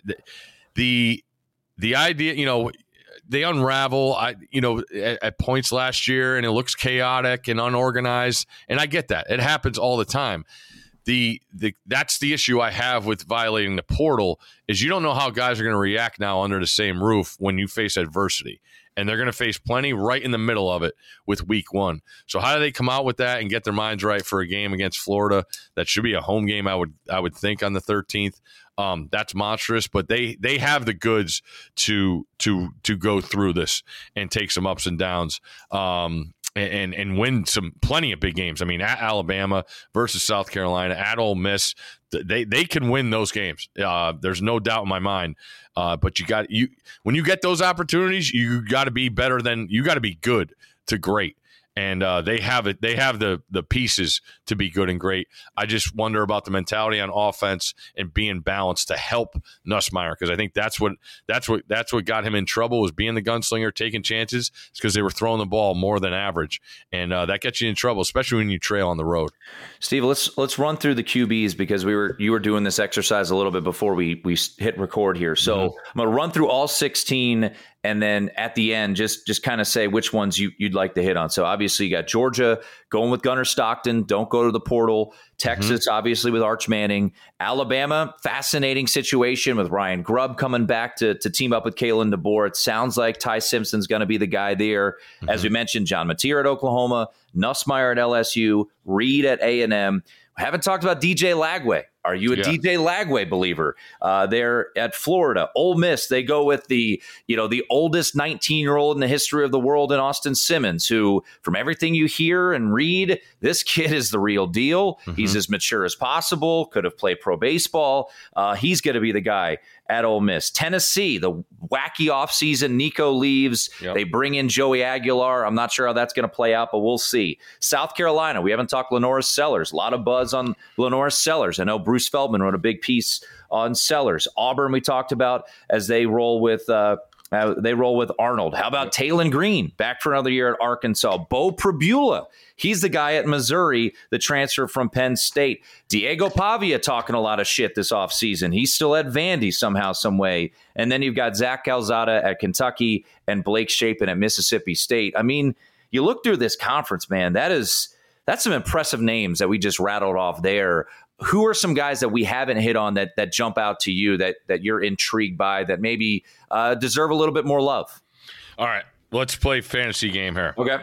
the the idea, you know. They unravel, I you know, at, at points last year, and it looks chaotic and unorganized. And I get that; it happens all the time. The the that's the issue I have with violating the portal is you don't know how guys are going to react now under the same roof when you face adversity, and they're going to face plenty right in the middle of it with week one. So how do they come out with that and get their minds right for a game against Florida? That should be a home game, I would I would think, on the thirteenth. Um, that's monstrous, but they they have the goods to to to go through this and take some ups and downs, um, and and win some plenty of big games. I mean, at Alabama versus South Carolina, at Ole Miss, they they can win those games. Uh, there's no doubt in my mind. Uh, but you got you when you get those opportunities, you got to be better than you got to be good to great. And uh, they have it. They have the the pieces to be good and great. I just wonder about the mentality on offense and being balanced to help Nussmeier, because I think that's what that's what that's what got him in trouble, was being the gunslinger, taking chances. It's because they were throwing the ball more than average, and uh, that gets you in trouble, especially when you trail on the road. Steve, let's let's run through the Q Bs, because we were you were doing this exercise a little bit before we we hit record here. So mm-hmm. I'm going to run through all sixteen. And then at the end, just just kind of say which ones you, you'd like to hit on. So obviously you got Georgia going with Gunnar Stockton. Don't go to the portal. Texas, mm-hmm. obviously, with Arch Manning. Alabama, fascinating situation with Ryan Grubb coming back to, to team up with Kalen DeBoer. It sounds like Ty Simpson's going to be the guy there. Mm-hmm. As we mentioned, John Mateer at Oklahoma, Nussmeier at L S U, Reed at A and M. We haven't talked about D J Lagway. Are you a yeah. D J Lagway believer? Uh, they're at Florida. Ole Miss, they go with the, you know, the oldest nineteen-year-old in the history of the world in Austin Simmons, who, from everything you hear and read, this kid is the real deal. Mm-hmm. He's as mature as possible, could have played pro baseball. Uh, he's going to be the guy at Ole Miss. Tennessee, the wacky offseason. Nico leaves. Yep. They bring in Joey Aguilar. I'm not sure how that's going to play out, but we'll see. South Carolina, we haven't talked Lenoris Sellers. A lot of buzz on Lenoris Sellers. I know Bruce Feldman wrote a big piece on Sellers. Auburn, we talked about as they roll with uh, uh, they roll with Arnold. How about Taylon Green back for another year at Arkansas? Bo Pribula, he's the guy at Missouri, the transfer from Penn State. Diego Pavia talking a lot of shit this offseason. He's still at Vandy somehow, some way. And then you've got Zach Calzada at Kentucky and Blake Shapen at Mississippi State. I mean, you look through this conference, man, that is that's some impressive names that we just rattled off there. Who are some guys that we haven't hit on that that jump out to you that that you're intrigued by, that maybe uh, deserve a little bit more love? All right, let's play fantasy game here. Okay.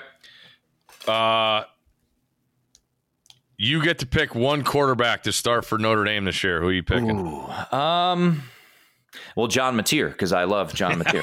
Uh, you get to pick one quarterback to start for Notre Dame this year. Who are you picking? Ooh, um, well, John Mateer, because I love John Mateer.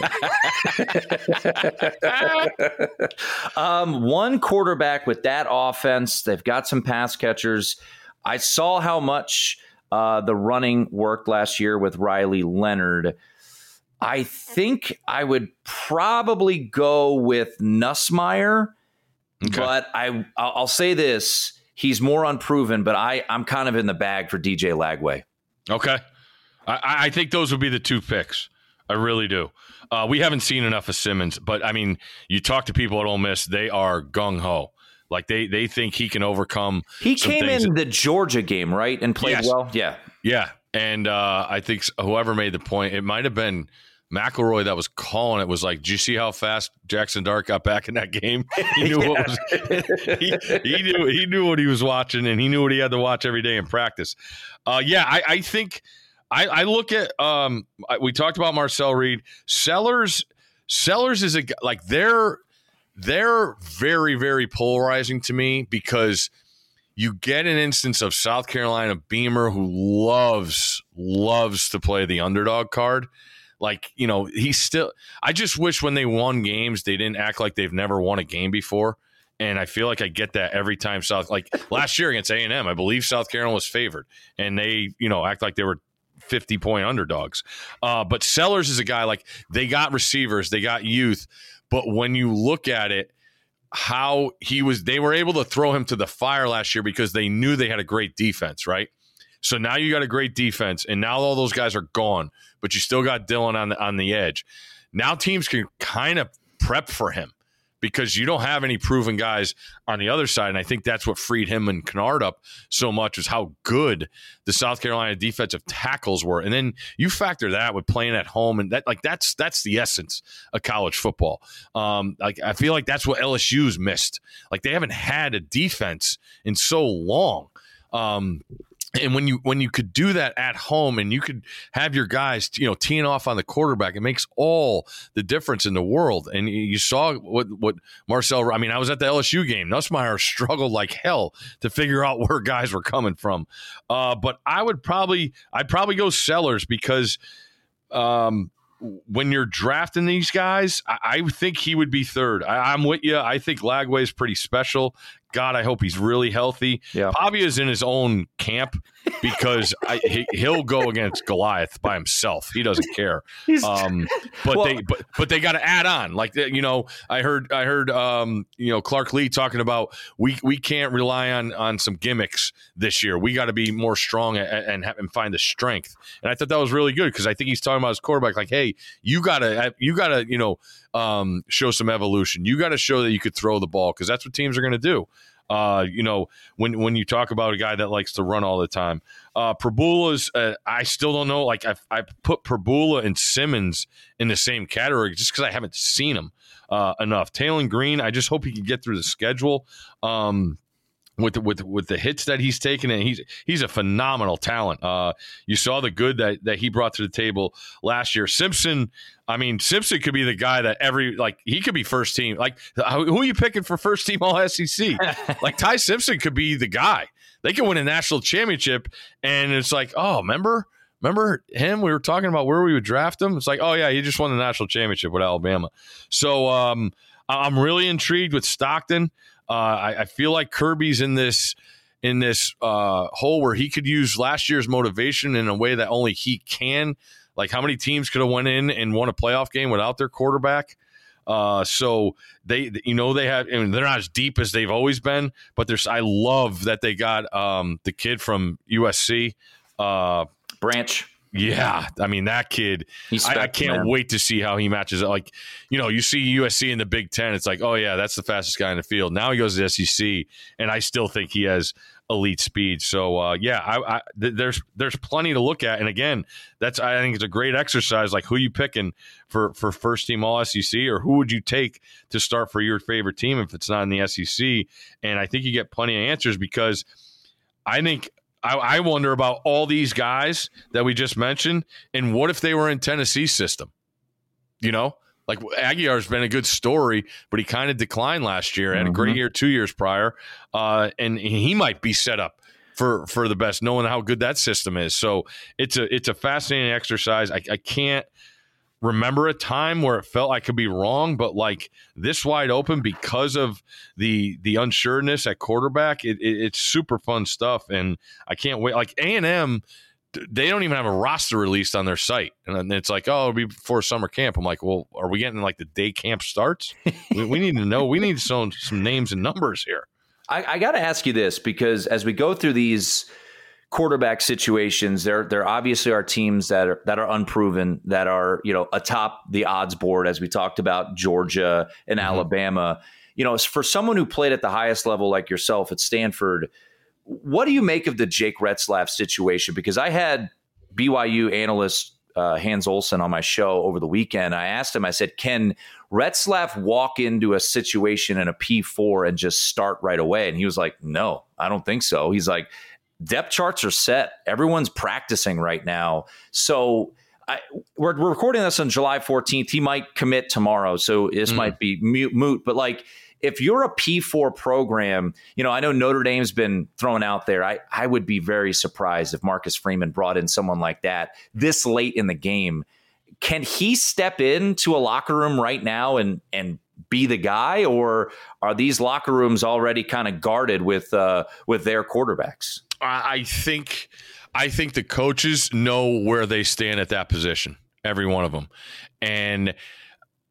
um, one quarterback with that offense. They've got some pass catchers. I saw how much uh, the running worked last year with Riley Leonard. I think I would probably go with Nussmeier, okay. but I, I'll say this. He's more unproven, but I, I'm kind of in the bag for D J Lagway. Okay. I, I think those would be the two picks. I really do. Uh, we haven't seen enough of Simmons, but, I mean, you talk to people at Ole Miss, they are gung-ho. Like, they they think he can overcome. He came in the Georgia game, right, and played yes. well? Yeah. Yeah, and uh, I think whoever made the point, it might have been McElroy that was calling it, was like, "Do you see how fast Jackson Dart got back in that game? He knew what was he, he knew he knew what he was watching, and he knew what he had to watch every day in practice." Uh, yeah, I, I think I, I look at um, we talked about Marcel Reed. Sellers Sellers is a like they're. They're very, very polarizing to me, because you get an instance of South Carolina Beamer who loves, loves to play the underdog card. Like, you know, he's still – I just wish when they won games they didn't act like they've never won a game before. And I feel like I get that every time South – like last year against A and M, I believe South Carolina was favored. And they, you know, act like they were fifty-point underdogs. Uh, but Sellers is a guy, like, they got receivers, they got youth. But when you look at it, how he was, they were able to throw him to the fire last year because they knew they had a great defense, right? So now you got a great defense, and now all those guys are gone, but you still got Dillon on the, on the edge. Now teams can kind of prep for him because you don't have any proven guys on the other side, and I think that's what freed him and Kennard up so much was how good the South Carolina defensive tackles were. And then you factor that with playing at home, and that like that's that's the essence of college football. Um, like I feel like that's what L S U's missed. Like they haven't had a defense in so long. Um, And when you when you could do that at home and you could have your guys, you know, teeing off on the quarterback, it makes all the difference in the world. And you saw what what Marcel. I mean, I was at the L S U game. Nussmeier struggled like hell to figure out where guys were coming from. Uh, but I would probably I'd probably go Sellers because um, when you're drafting these guys, I, I think he would be third. I, I'm with you. I think Lagway is pretty special. God, I hope he's really healthy. Yeah. Pavia's in his own camp because I, he, he'll go against Goliath by himself. He doesn't care. Um, but well, they but but they got to add on. Like you know, I heard I heard um, you know Clark Lee talking about we we can't rely on on some gimmicks this year. We got to be more strong and and, have, and find the strength. And I thought that was really good because I think he's talking about his quarterback. Like, hey, you gotta you gotta you know um, show some evolution. You got to show that you could throw the ball because that's what teams are going to do. Uh, you know, when when you talk about a guy that likes to run all the time, uh, Prabula's, uh, I still don't know. Like I I put Prabula and Simmons in the same category just because I haven't seen them uh, enough. Taylen Green, I just hope he can get through the schedule. Um, With the, with with the hits that he's taken, and he's he's a phenomenal talent. Uh, you saw the good that, that he brought to the table last year. Simpson, I mean, Simpson could be the guy that every like he could be first team. Like who are you picking for first team All S E C? Like Ty Simpson could be the guy. They could win a national championship, and it's like, oh, remember. Remember him? We were talking about where we would draft him. It's like, oh yeah, he just won the national championship with Alabama. So um, I'm really intrigued with Stockton. Uh, I, I feel like Kirby's in this in this uh, hole where he could use last year's motivation in a way that only he can. Like how many teams could have went in and won a playoff game without their quarterback? Uh, so they, you know, they have. I mean, they're not as deep as they've always been, but there's. I love that they got um, the kid from U S C, uh, Branch. Yeah, I mean, that kid, I, I can't man. wait to see how he matches up. Like, you know, you see U S C in the Big Ten, it's like, oh, yeah, that's the fastest guy in the field. Now he goes to the S E C, and I still think he has elite speed. So, uh, yeah, I, I, th- there's there's plenty to look at. And, again, that's I think it's a great exercise. Like, who you picking for, for first-team All S E C, or who would you take to start for your favorite team if it's not in the S E C? And I think you get plenty of answers because I think – I, I wonder about all these guys that we just mentioned, and what if they were in Tennessee's system? You know, like Aguiar's been a good story, but he kind of declined last year. Had a great year two years prior, uh, and he might be set up for for the best, knowing how good that system is. So it's a it's a fascinating exercise. I, I can't remember a time where it felt I could be wrong, but like this wide open because of the the unsureness at quarterback, it, it, it's super fun stuff, and I can't wait. Like A and M, they don't even have a roster released on their site, and it's like, oh, it'll be before summer camp. I'm like, well, are we getting like the day camp starts? we, we need to know. We need some some names and numbers here. I, I got to ask you this because as we go through these quarterback situations, there there obviously are teams that are that are unproven, that are, you know, atop the odds board, as we talked about Georgia and mm-hmm. Alabama. You know, for someone who played at the highest level like yourself at Stanford, what do you make of the Jake Retzlaff situation? Because I had B Y U analyst uh, Hans Olsen on my show over the weekend. I asked him, I said, can Retzlaff walk into a situation in a P four and just start right away? And he was like, no, I don't think so. He's like, depth charts are set. Everyone's practicing right now. So I, we're, we're recording this on July fourteenth. He might commit tomorrow. So this mm. might be mute, moot. But like, if you're a P four program, you know, I know Notre Dame's been thrown out there. I, I would be very surprised if Marcus Freeman brought in someone like that this late in the game. Can he step into a locker room right now and, and be the guy, or are these locker rooms already kind of guarded with uh, with their quarterbacks? I think I think the coaches know where they stand at that position, every one of them. And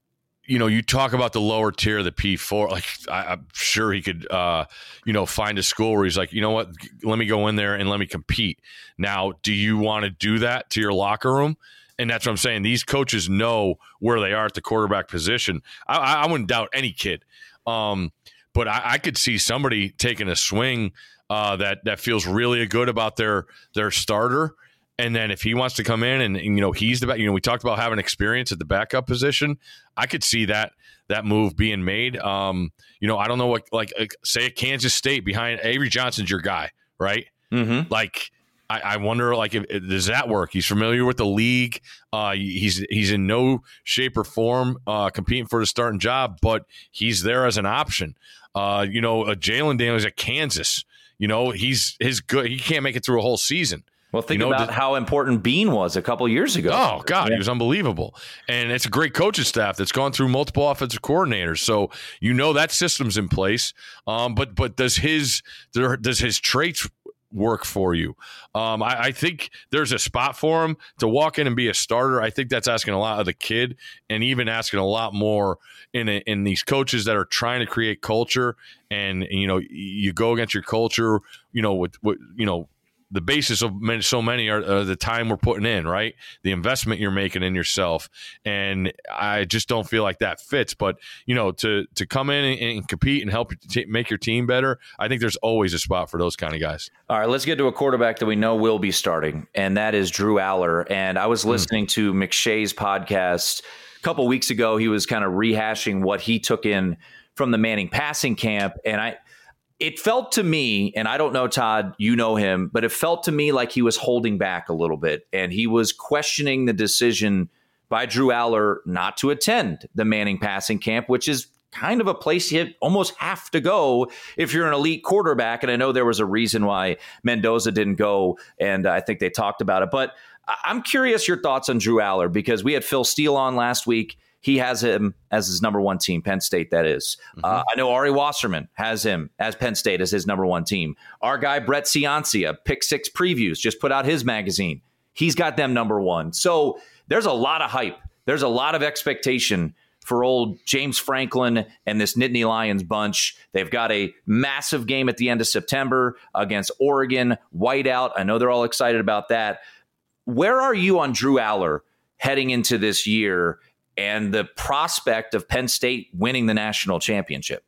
you know, you talk about the lower tier of the P four. Like, I, I'm sure he could, uh, you know, find a school where he's like, you know what, let me go in there and let me compete. Now, do you want to do that to your locker room? And that's what I'm saying. These coaches know where they are at the quarterback position. I, I wouldn't doubt any kid. Um, but I, I could see somebody taking a swing uh, that that feels really good about their their starter. And then if he wants to come in and, and you know, he's the back, you know, we talked about having experience at the backup position. I could see that that move being made. Um, you know, I don't know what, like, like say at Kansas State behind Avery Johnson's your guy, right? Mm-hmm. Like, I, I wonder, like, if, if, does that work? He's familiar with the league. Uh, he's he's in no shape or form uh, competing for the starting job, but he's there as an option. Uh, you know, uh, Jalen Daniels at Kansas. You know, he's his good. He can't make it through a whole season. Well, think you know, about the, how important Bean was a couple years ago. Oh, God, yeah. He was unbelievable. And it's a great coaching staff that's gone through multiple offensive coordinators. So, you know, that system's in place. Um, but but does his does his traits work for you? Um, I, I think there's a spot for him to walk in and be a starter. I think that's asking a lot of the kid and even asking a lot more in a, in these coaches that are trying to create culture. And, you know, you go against your culture, you know, with, with you know, the basis of many, so many are uh, the time we're putting in, right? The investment you're making in yourself. And I just don't feel like that fits. But, you know, to to come in and, and compete and help t- make your team better, I think there's always a spot for those kind of guys. All right, let's get to a quarterback that we know will be starting, and that is Drew Aller. And I was listening mm. to McShay's podcast a couple weeks ago. He was kind of rehashing what he took in from the Manning passing camp. And I It felt to me, and I don't know, Todd, you know him, but it felt to me like he was holding back a little bit, and he was questioning the decision by Drew Aller not to attend the Manning passing camp, which is kind of a place you almost have to go if you're an elite quarterback. And I know there was a reason why Mendoza didn't go, and I think they talked about it. But I'm curious your thoughts on Drew Aller, because we had Phil Steele on last week. He has him as his number one team, Penn State, that is. Mm-hmm. Uh, I know Ari Wasserman has him as Penn State as his number one team. Our guy, Brett Ciancia, Pick Six Previews, just put out his magazine. He's got them number one. So there's a lot of hype. There's a lot of expectation for old James Franklin and this Nittany Lions bunch. They've got a massive game at the end of September against Oregon, whiteout. I know they're all excited about that. Where are you on Drew Aller heading into this year and the prospect of Penn State winning the national championship?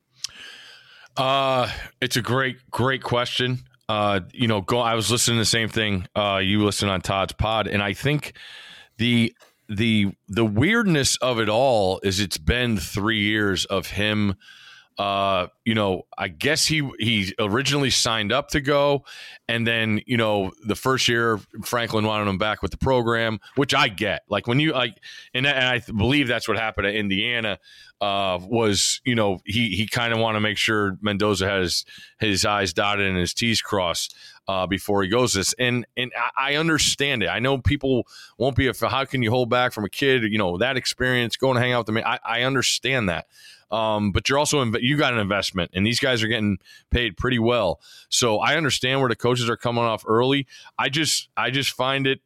Uh, it's a great, great question. Uh, you know, go, I was listening to the same thing uh, you listen on Todd's pod, and I think the the the weirdness of it all is it's been three years of him. Uh, you know, I guess he he originally signed up to go, and then, you know, the first year Franklin wanted him back with the program, which I get. Like when you like, and, and I believe that's what happened at Indiana. Uh, was you know he he kind of wanted to make sure Mendoza had his his I's dotted and his T's crossed uh, before he goes this, and and I understand it. I know people won't be. If how can you hold back from a kid? You know, that experience, going to hang out with them. I, I understand that. Um, but you're also, you got an investment, and these guys are getting paid pretty well. So I understand where the coaches are coming off early. I just, I just find it,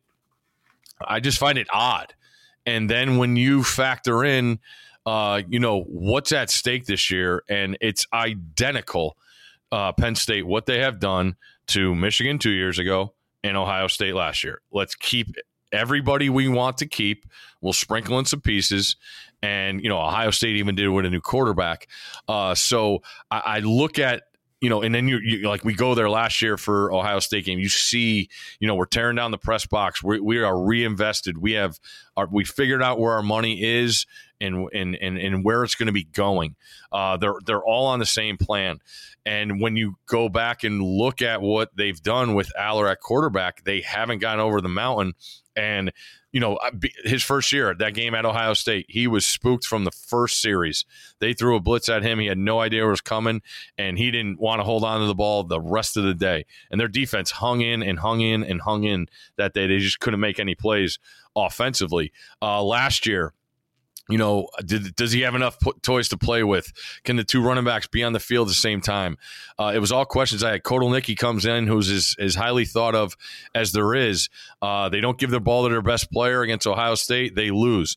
I just find it odd. And then when you factor in, uh, you know, what's at stake this year, and it's identical, uh, Penn State, what they have done to Michigan two years ago and Ohio State last year. Let's keep everybody we want to keep. We'll sprinkle in some pieces. And, you know, Ohio State even did it with a new quarterback. Uh, so I, I look at, you know, and then you, you like we go there last year for Ohio State game. You see, you know, we're tearing down the press box. We, we are reinvested. We have our, we figured out where our money is and and and, and where it's going to be going. Uh, they're they're all on the same plan. And when you go back and look at what they've done with Aller at quarterback, they haven't gotten over the mountain. And, you know, his first year, that game at Ohio State, he was spooked from the first series. They threw a blitz at him. He had no idea what was coming, and he didn't want to hold on to the ball the rest of the day. And their defense hung in and hung in and hung in that day. They just couldn't make any plays offensively. Uh, last year, you know, did, does he have enough po- toys to play with? Can the two running backs be on the field at the same time? Uh, it was all questions I had. Kotelnicki comes in, who's as, as highly thought of as there is. Uh, they don't give the ball to their best player against Ohio State. They lose.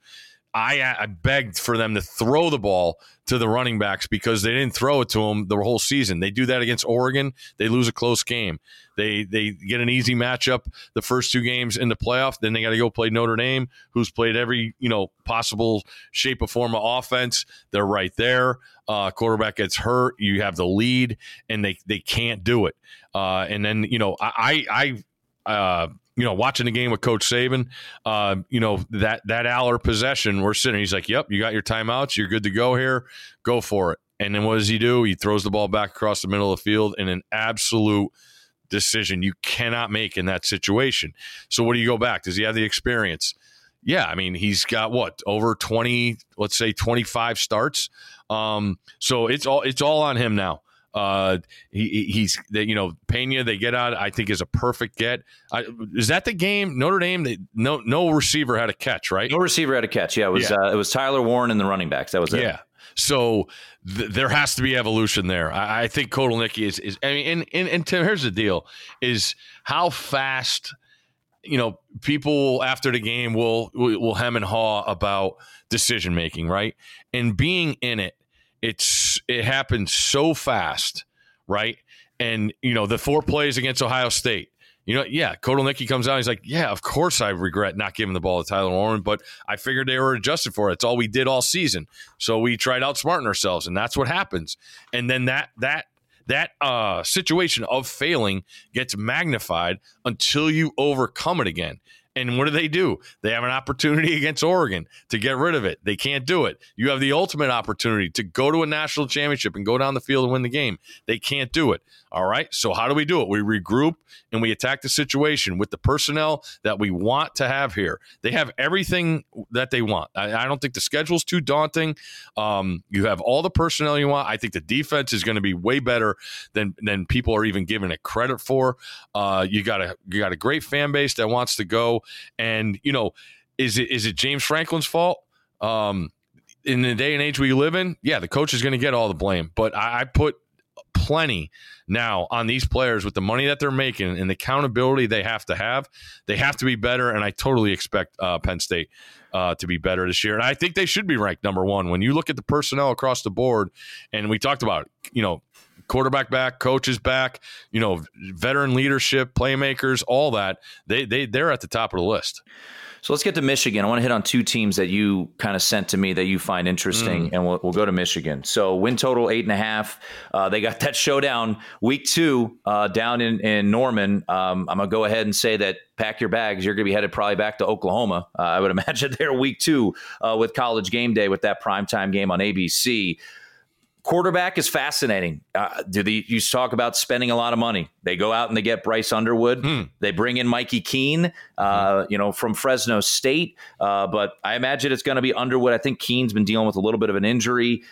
I, I begged for them to throw the ball to the running backs because they didn't throw it to them the whole season. They do that against Oregon. They lose a close game. They they get an easy matchup the first two games in the playoff. Then they got to go play Notre Dame, who's played every you know possible shape or form of offense. They're right there. Uh, quarterback gets hurt. You have the lead, and they they can't do it. Uh, and then you know I I. I uh, You know, watching the game with Coach Saban, uh, you know, that that Aller possession, we're sitting. He's like, yep, you got your timeouts. You're good to go here. Go for it. And then what does he do? He throws the ball back across the middle of the field in an absolute decision you cannot make in that situation. So what do you go back? Does he have the experience? Yeah, I mean, he's got what, over twenty, let's say twenty-five starts. Um, so it's all it's all on him now. Uh, he he's you know Pena they get out. I think is a perfect get. I, is that the game Notre Dame? They, no no receiver had a catch, right? No receiver had a catch. Yeah, it was yeah. Uh, it was Tyler Warren and the running backs. That was it. Yeah. So th- there has to be evolution there. I, I think Kotelnicki is is. I mean, and, and and Tim, here's the deal: is how fast. You know, people after the game will will hem and haw about decision making, right? And being in it. It's it happened so fast, right? And you know the four plays against Ohio State. You know, yeah, Kotelnicki comes out. He's like, yeah, of course I regret not giving the ball to Tyler Warren, but I figured they were adjusted for it. It's all we did all season, so we tried outsmarting ourselves, and that's what happens. And then that that that uh, situation of failing gets magnified until you overcome it again. And what do they do? They have an opportunity against Oregon to get rid of it. They can't do it. You have the ultimate opportunity to go to a national championship and go down the field and win the game. They can't do it. All right. So how do we do it? We regroup and we attack the situation with the personnel that we want to have here. They have everything that they want. I, I don't think the schedule's too daunting. Um, you have all the personnel you want. I think the defense is going to be way better than than people are even giving it credit for. Uh, you got a you got a great fan base that wants to go. And you know, is it is it James Franklin's fault? Um, in the day and age we live in, yeah, the coach is going to get all the blame. But I, I put plenty now on these players with the money that they're making and the accountability they have to have. They have to be better, and I totally expect uh, Penn State uh, to be better this year. And I think they should be ranked number one. When you look at the personnel across the board, and we talked about, you know, quarterback back, coaches back, you know, veteran leadership, playmakers, all that, they, they, they're at the top of the list. So let's get to Michigan. I want to hit on two teams that you kind of sent to me that you find interesting, mm. and we'll, we'll go to Michigan. So win total eight and a half. Uh, they got that showdown week two uh, down in, in Norman. Um, I'm going to go ahead and say that pack your bags. You're going to be headed probably back to Oklahoma. Uh, I would imagine they're week two uh, with College Game Day with that primetime game on A B C. Quarterback is fascinating. Uh, do the you talk about spending a lot of money? They go out and they get Bryce Underwood. Hmm. They bring in Mikey Keene, uh, hmm. you know, from Fresno State. Uh, but I imagine it's going to be Underwood. I think Keene's been dealing with a little bit of an injury.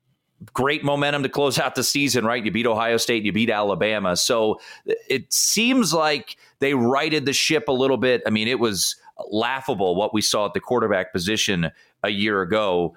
Great momentum to close out the season, right? You beat Ohio State, you beat Alabama. So it seems like they righted the ship a little bit. I mean, it was laughable what we saw at the quarterback position a year ago.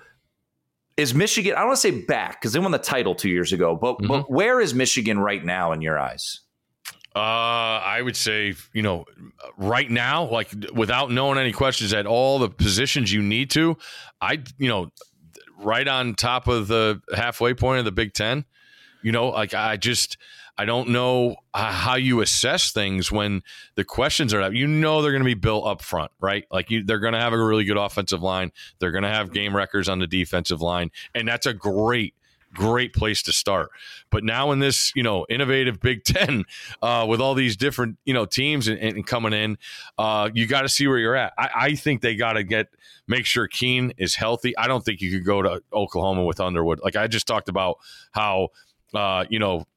Is Michigan, I don't want to say back because they won the title two years ago, but, mm-hmm. but where is Michigan right now in your eyes? Uh, I would say, you know, right now, like without knowing any questions at all the positions you need to, I, you know, right on top of the halfway point of the Big Ten, you know, like I just, I don't know how you assess things when the questions are up. You know they're going to be built up front, right? Like you, they're going to have a really good offensive line. They're going to have game records on the defensive line, and that's a great, great place to start. But now in this, you know, innovative Big Ten uh, with all these different, you know, teams and, and coming in, uh, you got to see where you're at. I, I think they got to get make sure Keene is healthy. I don't think you could go to Oklahoma with Underwood. Like I just talked about how, uh, you know.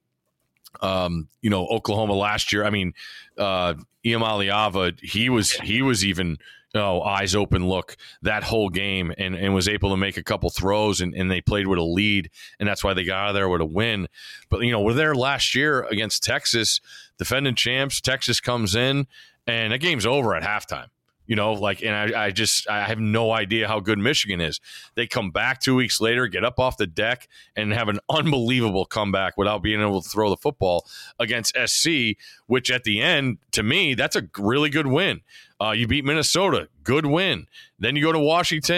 Um, you know, Oklahoma last year. I mean, uh, Iamaleava, he was he was even you know, eyes open look that whole game and, and was able to make a couple throws and, and they played with a lead, and that's why they got out of there with a win. But you know, we're there last year against Texas, defending champs. Texas comes in and that game's over at halftime. You know, like, and I, I just, I have no idea how good Michigan is. They come back two weeks later, get up off the deck, and have an unbelievable comeback without being able to throw the football against S C, which at the end, to me, that's a really good win. Uh, you beat Minnesota, good win. Then you go to Washington,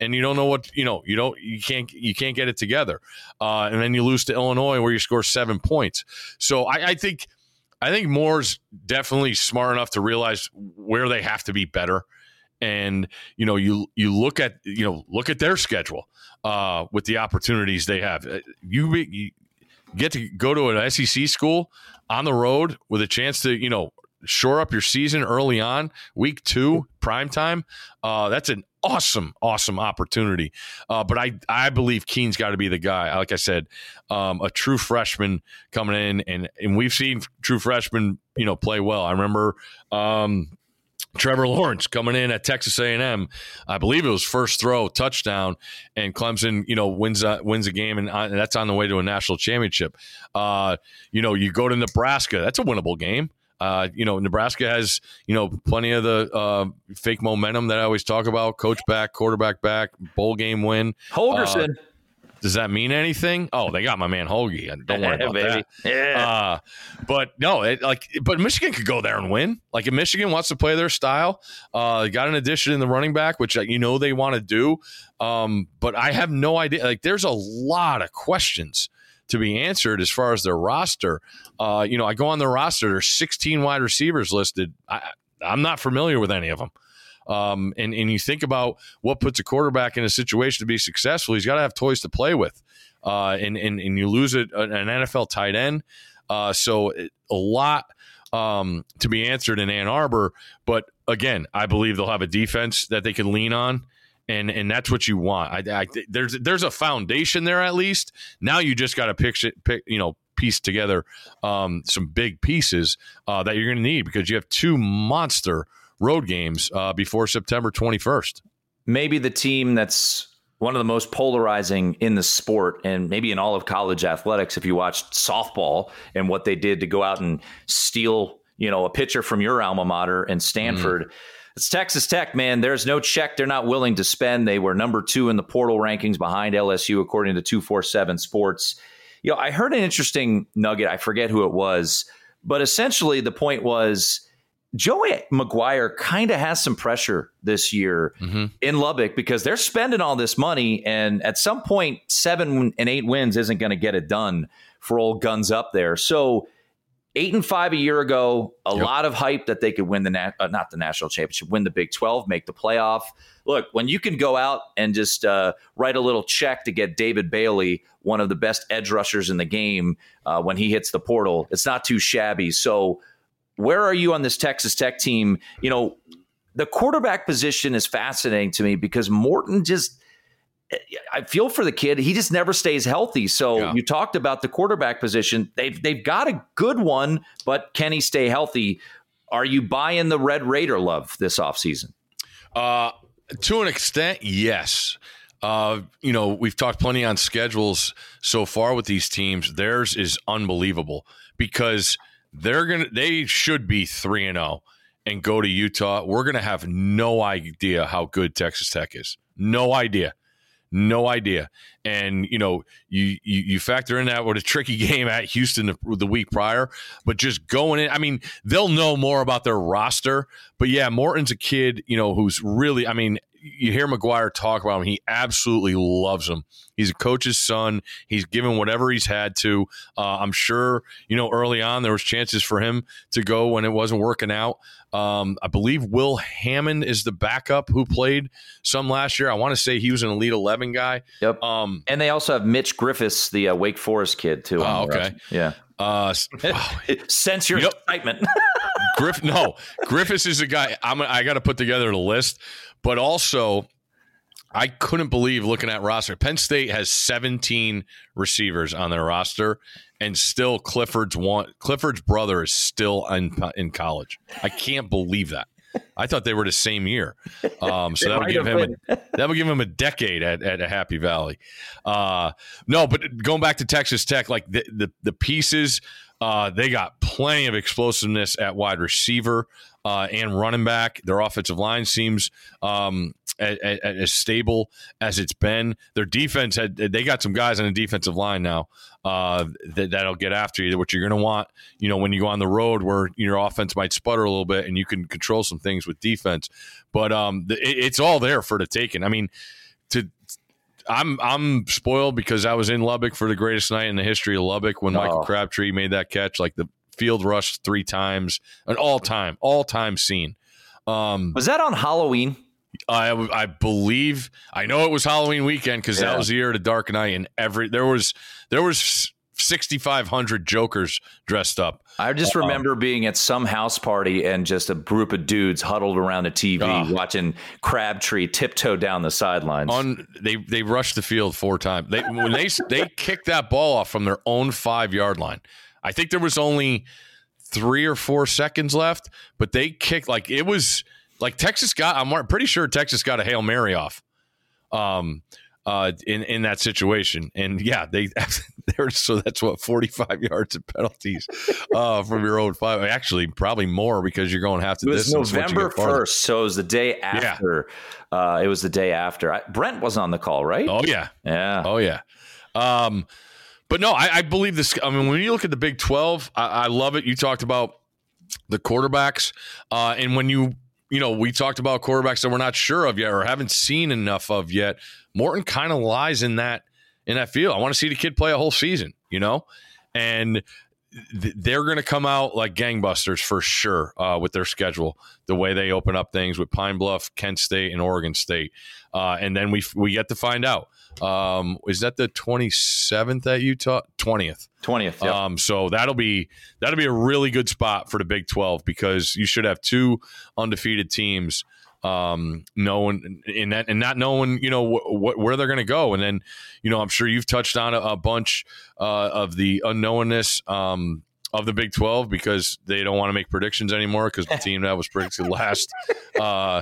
and you don't know what you know. You don't you can't you can't get it together, uh, and then you lose to Illinois where you score seven points. So I, I think I think Moore's definitely smart enough to realize where they have to be better. And, you know, you you look at, you know, look at their schedule uh, with the opportunities they have. You, you get to go to an S E C school on the road with a chance to, you know, shore up your season early on, week two, prime time. Uh, that's an awesome, awesome opportunity. Uh, but I, I believe Keene's got to be the guy. Like I said, um, a true freshman coming in, and, and we've seen true freshmen, you know, play well. I remember um, – Trevor Lawrence coming in at Texas A and M, I believe it was first throw touchdown, and Clemson, you know, wins a, wins a game, and, uh, and that's on the way to a national championship. Uh, you know, you go to Nebraska, that's a winnable game. Uh, you know, Nebraska has, you know, plenty of the uh, fake momentum that I always talk about. Coach back, quarterback back, bowl game win. Holgerson. Uh, Does that mean anything? Oh, they got my man Hoagie. Don't worry about that. Yeah. Uh, but no, it, like, but Michigan could go there and win. Like, if Michigan wants to play their style, uh, got an addition in the running back, which you know they want to do. Um, but I have no idea. Like, there's a lot of questions to be answered as far as their roster. Uh, you know, I go on their roster. There's sixteen wide receivers listed. I, I'm not familiar with any of them. Um, and, and you think about what puts a quarterback in a situation to be successful. He's got to have toys to play with. Uh, and, and, and you lose it, an N F L tight end. Uh, so it, a lot um, to be answered in Ann Arbor. But again, I believe they'll have a defense that they can lean on. And and that's what you want. I, I, there's there's a foundation there at least. Now you just got to pick, pick, you know, piece together um, some big pieces uh, that you're going to need, because you have two monster road games uh, before September twenty-first. Maybe the team that's one of the most polarizing in the sport, and maybe in all of college athletics, if you watched softball and what they did to go out and steal, you know, a pitcher from your alma mater and Stanford. Mm. It's Texas Tech, man. There's no check they're not willing to spend. They were number two in the portal rankings behind L S U, according to two forty-seven Sports. You know, I heard an interesting nugget. I forget who it was, but essentially the point was, Joey McGuire kind of has some pressure this year mm-hmm. in Lubbock, because they're spending all this money, and at some point, seven and eight wins isn't going to get it done for old guns up there. So eight and five a year ago, a yep. lot of hype that they could win the na- uh, not the national championship, win the Big twelve, make the playoff. Look, when you can go out and just uh, write a little check to get David Bailey, one of the best edge rushers in the game, uh, when he hits the portal, it's not too shabby. So where are you on this Texas Tech team? You know, the quarterback position is fascinating to me, because Morton just, I feel for the kid. He just never stays healthy. So yeah. you talked about the quarterback position. They've, they've got a good one, but can he stay healthy? Are you buying the Red Raider love this offseason? Uh, to an extent, yes. Uh, you know, we've talked plenty on schedules so far with these teams. Theirs is unbelievable, because They're gonna. They should be three and zero and go to Utah. We're gonna have no idea how good Texas Tech is. No idea, no idea. And you know, you you, you factor in that with a tricky game at Houston the, the week prior, but just going in. I mean, they'll know more about their roster. But yeah, Morton's a kid, you know, who's really. I mean, you hear McGuire talk about him. He absolutely loves him. He's a coach's son. He's given whatever he's had to. Uh, I'm sure, you know, early on there was chances for him to go when it wasn't working out. Um, I believe Will Hammond is the backup who played some last year. I want to say he was an Elite eleven guy. Yep. Um, and they also have Mitch Griffiths, the uh, Wake Forest kid, too. Oh, okay. Yeah. Uh, wow. Sense your yep. excitement. Griff, no, Griffiths is a guy. I'm. I got to put together the list. But also, I couldn't believe looking at roster. Penn State has seventeen receivers on their roster, and still Clifford's one. Clifford's brother is still in, in college. I can't believe that. I thought they were the same year. Um, so that would give him a, that would give him a decade at, at a Happy Valley. Uh, no, but going back to Texas Tech, like the the, the pieces, uh, they got plenty of explosiveness at wide receiver. Uh, and running back. Their offensive line seems um, as, as stable as it's been. Their defense, had they got some guys on the defensive line now uh, that, that'll get after you, which you're going to want, you know, when you go on the road where your offense might sputter a little bit and you can control some things with defense. But um, it, it's all there for the taking. I mean, to I'm I'm spoiled because I was in Lubbock for the greatest night in the history of Lubbock when oh. Michael Crabtree made that catch, like the field rush three times, an all time all time scene. Um, was that on Halloween? I I believe I know it was Halloween weekend because yeah. that was the year of the Dark Knight, and every there was there was sixty-five hundred Jokers dressed up. I just remember um, being at some house party and just a group of dudes huddled around a T V uh, watching Crabtree tiptoe down the sidelines. On they they rushed the field four times. They when they they kicked that ball off from their own five yard line. I think there was only three or four seconds left, but they kicked like it was like Texas got. I'm pretty sure Texas got a Hail Mary off. Um. Uh, in, in that situation. And yeah, they they're so that's what forty-five yards of penalties uh, from your own five. Actually, probably more because you're going half the distance. It was November first, so it was the day after. Yeah. Uh, it was the day after. I, Brent was on the call, right? Oh yeah, yeah, oh yeah. Um, but no, I, I believe this. I mean, when you look at the Big twelve, I, I love it. You talked about the quarterbacks, uh, and when you you know we talked about quarterbacks that we're not sure of yet or haven't seen enough of yet. Morton kind of lies in that in that field. I want to see the kid play a whole season, you know, and th- they're going to come out like gangbusters for sure uh, with their schedule, the way they open up things with Pine Bluff, Kent State, and Oregon State, uh, and then we we get to find out. Um, is that the twenty-seventh at Utah? twentieth. twentieth. Yep. Um, so that'll be that'll be a really good spot for the Big twelve because you should have two undefeated teams. Um, knowing in that and not knowing, you know, wh- wh- where they're going to go. And then, you know, I'm sure you've touched on a, a bunch uh, of the unknownness um, of the Big twelve because they don't want to make predictions anymore because the team that was predicted last uh,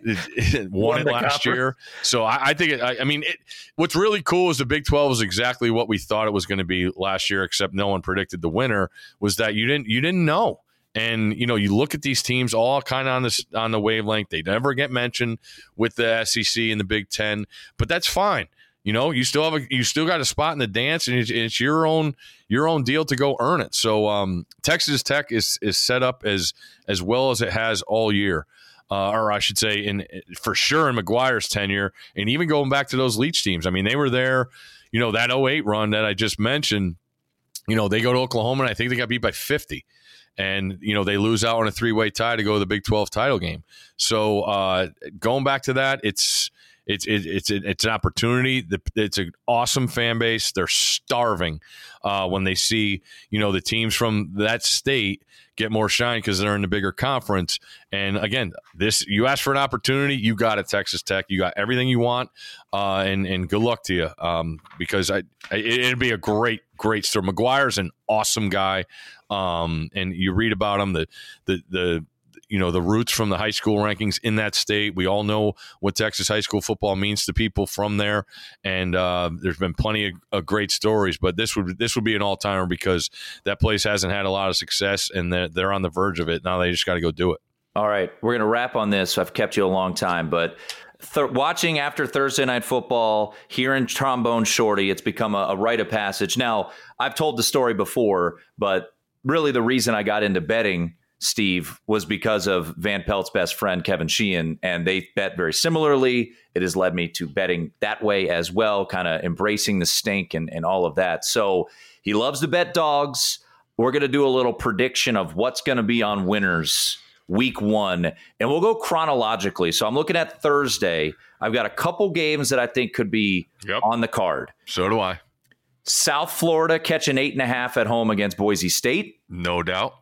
won it last year. So I, I think, it, I, I mean, it, what's really cool is the Big twelve is exactly what we thought it was going to be last year, except no one predicted the winner was that you didn't, you didn't know. And, you know, you look at these teams all kind of on this on the wavelength. They never get mentioned with the S E C and the Big Ten, but that's fine. You know, you still have a, you still got a spot in the dance, and it's, it's your own your own deal to go earn it. So um, Texas Tech is is set up as as well as it has all year, uh, or I should say, in for sure in McGuire's tenure, and even going back to those Leach teams. I mean, they were there. You know, that oh eight run that I just mentioned. You know, they go to Oklahoma, and I think they got beat by fifty. And, you know, they lose out on a three-way tie to go to the Big twelve title game. So uh, going back to that, it's it's it's it's an opportunity. It's an awesome fan base. They're starving uh, when they see, you know, the teams from that state get more shine because they're in the bigger conference. And again, this you ask for an opportunity, you got it, Texas Tech. You got everything you want, uh, and and good luck to you um, because I, I it'd be a great great story. McGuire's an awesome guy. Um, and you read about him, the, the, the, you know, the roots from the high school rankings in that state. We all know what Texas high school football means to people from there. And, uh, there's been plenty of, of great stories, but this would, this would be an all timer because that place hasn't had a lot of success and they're, they're on the verge of it. Now they just got to go do it. All right. We're going to wrap on this. I've kept you a long time, but Th- watching after Thursday Night Football, hearing Trombone Shorty, it's become a, a rite of passage. Now, I've told the story before, but really the reason I got into betting, Steve, was because of Van Pelt's best friend, Kevin Sheehan, and they bet very similarly. It has led me to betting that way as well, kind of embracing the stink and, and all of that. So he loves to bet dogs. We're going to do a little prediction of what's going to be on winners week one, and we'll go chronologically. So I'm looking at Thursday. I've got a couple games that I think could be yep. on the card. So do I. South Florida catching eight and a half at home against Boise State. No doubt.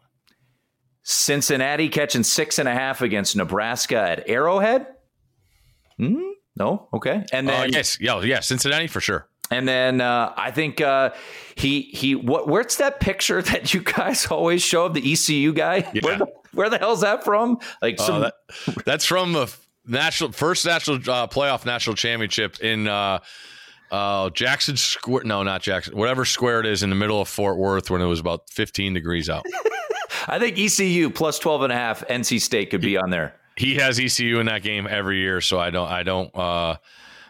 Cincinnati catching six and a half against Nebraska at Arrowhead. Hmm? No? Okay. And then uh, yes, yeah, yeah, Cincinnati for sure. And then uh, I think uh, he he what where's that picture that you guys always show of the E C U guy? Yeah. Where the, where the hell's that from? Like some... uh, that, that's from the national first national uh, playoff national championship in uh, uh, Jackson Square. No, not Jackson. Whatever square it is in the middle of Fort Worth when it was about fifteen degrees out. I think E C U plus twelve and a half. N C State could be on there. He has E C U in that game every year, so I don't. I don't. Uh,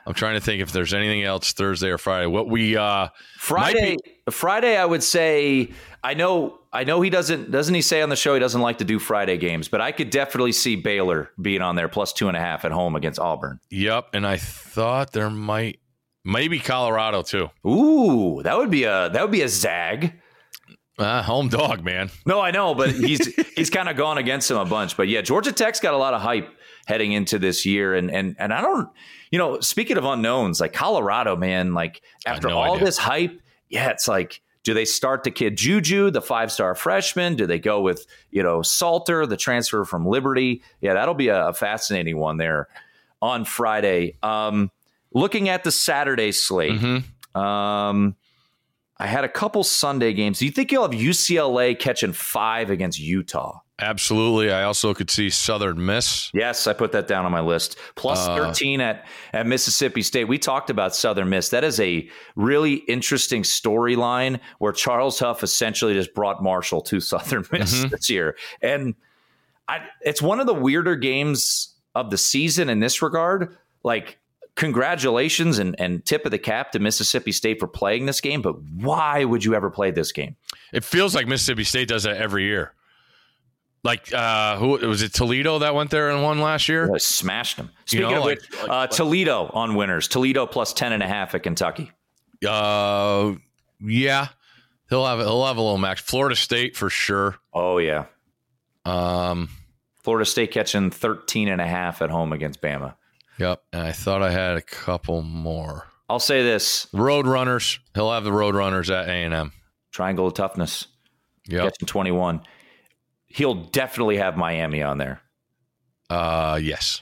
I'm trying to think if there's anything else Thursday or Friday. What we uh, Friday, be- Friday, I would say. I know, I know he doesn't. Doesn't he say on the show he doesn't like to do Friday games? But I could definitely see Baylor being on there plus two and a half at home against Auburn. Yep, and I thought there might maybe Colorado too. Ooh, that would be a that would be a zag. Uh, home dog, man. No, I know, but he's he's kind of gone against him a bunch. But yeah, Georgia Tech's got a lot of hype heading into this year, and and and I don't. You know, speaking of unknowns, like Colorado, man, like after no all idea. this hype, yeah, it's like, do they start the kid Juju, the five-star freshman? Do they go with, you know, Salter, the transfer from Liberty? Yeah, that'll be a, a fascinating one there on Friday. Um, looking at the Saturday slate, mm-hmm. um, I had a couple Sunday games. Do you think you'll have U C L A catching five against Utah? Absolutely. I also could see Southern Miss. Yes, I put that down on my list. Plus uh, thirteen at, at Mississippi State. We talked about Southern Miss. That is a really interesting storyline where Charles Huff essentially just brought Marshall to Southern Miss mm-hmm. this year. And I, it's one of the weirder games of the season in this regard. Like, congratulations and, and tip of the cap to Mississippi State for playing this game. But why would you ever play this game? It feels like Mississippi State does that every year. Like, uh, who was it? Toledo that went there and won last year? Yeah, smashed them. Speaking you know, of like, which, like, uh, like, Toledo on winners. Toledo plus ten and a half at Kentucky. Uh, yeah, he'll have he'll have a little match. Florida State for sure. Oh yeah. Um, Florida State catching thirteen and a half at home against Bama. Yep, and I thought I had a couple more. I'll say this: Roadrunners. He'll have the Roadrunners at A and M. Triangle of Toughness. Yep. Catching twenty-one. He'll definitely have Miami on there. Uh, yes.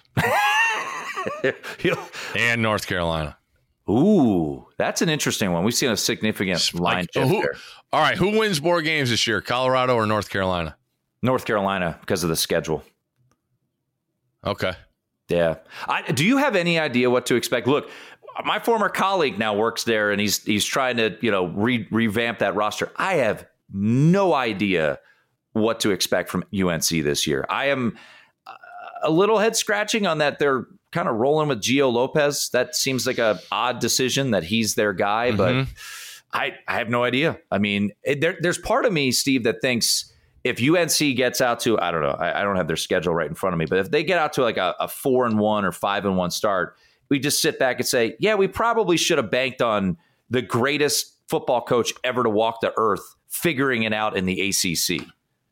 And North Carolina. Ooh, that's an interesting one. We've seen a significant line like, shift who, there. All right, who wins more games this year, Colorado or North Carolina? North Carolina, because of the schedule. Okay. Yeah. I, do you have any idea what to expect? Look, my former colleague now works there, and he's he's trying to you know re- revamp that roster. I have no idea what to expect from U N C this year. I am a little head scratching on that. They're kind of rolling with Gio Lopez. That seems like a odd decision that he's their guy, mm-hmm. but I, I have no idea. I mean, it, there, there's part of me, Steve, that thinks if U N C gets out to, I don't know, I, I don't have their schedule right in front of me, but if they get out to like a, a four and one or five and one start, we just sit back and say, yeah, we probably should have banked on the greatest football coach ever to walk the earth figuring it out in the A C C.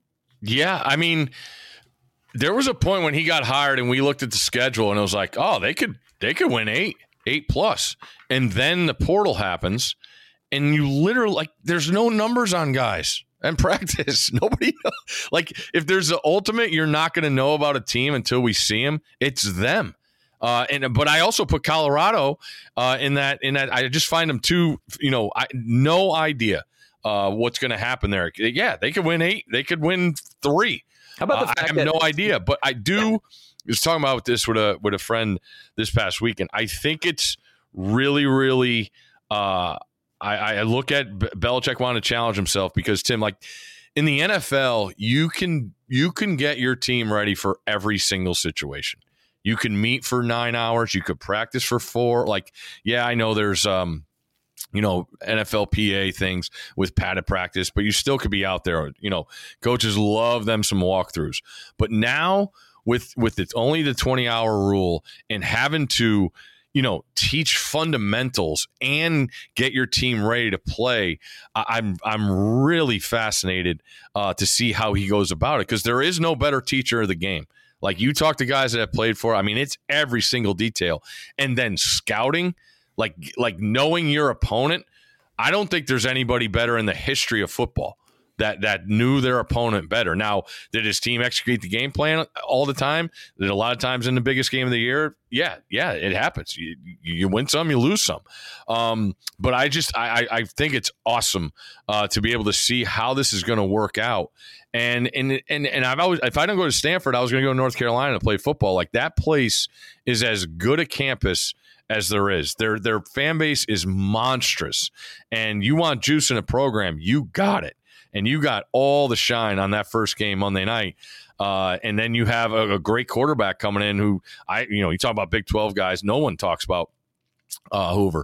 Yeah, I mean, there was a point when he got hired and we looked at the schedule and it was like, oh, they could they could win eight, eight plus. And then the portal happens and you literally, like, there's no numbers on guys and practice. Nobody knows. Like, if there's the ultimate, you're not going to know about a team until we see them. It's them. Uh, and but I also put Colorado uh, in that in that I just find them too, you know, I, no idea. Uh, what's going to happen there? Yeah, they could win eight. They could win three. How about the uh, fact I have that no idea, but I do. I was talking about this with a with a friend this past weekend. I think it's really, really. Uh, I, I look at B- Belichick wanting to challenge himself because Tim, like in the N F L, you can you can get your team ready for every single situation. You can meet for nine hours. You could practice for four. Like, yeah, I know there's um. you know, N F L P A things with padded practice, but you still could be out there. You know, coaches love them some walkthroughs. But now with with it's only the twenty hour rule and having to, you know, teach fundamentals and get your team ready to play, I'm I'm really fascinated uh, to see how he goes about it because there is no better teacher of the game. Like you talk to guys that have played for, I mean, it's every single detail. And then scouting, like like knowing your opponent, I don't think there's anybody better in the history of football that that knew their opponent better. Now, did his team execute the game plan all the time? Did a lot of times in the biggest game of the year? Yeah, yeah, it happens. You, you win some, you lose some. Um, but I just I, I think it's awesome uh, to be able to see how this is going to work out. And and and and I've always, if I don't go to Stanford, I was going to go to North Carolina to play football. Like that place is as good a campus as there is. Their their fan base is monstrous, and you want juice in a program, you got it. And you got all the shine on that first game Monday night. Uh, and then you have a, a great quarterback coming in who I, you know, you talk about Big twelve guys. No one talks about uh, Hoover.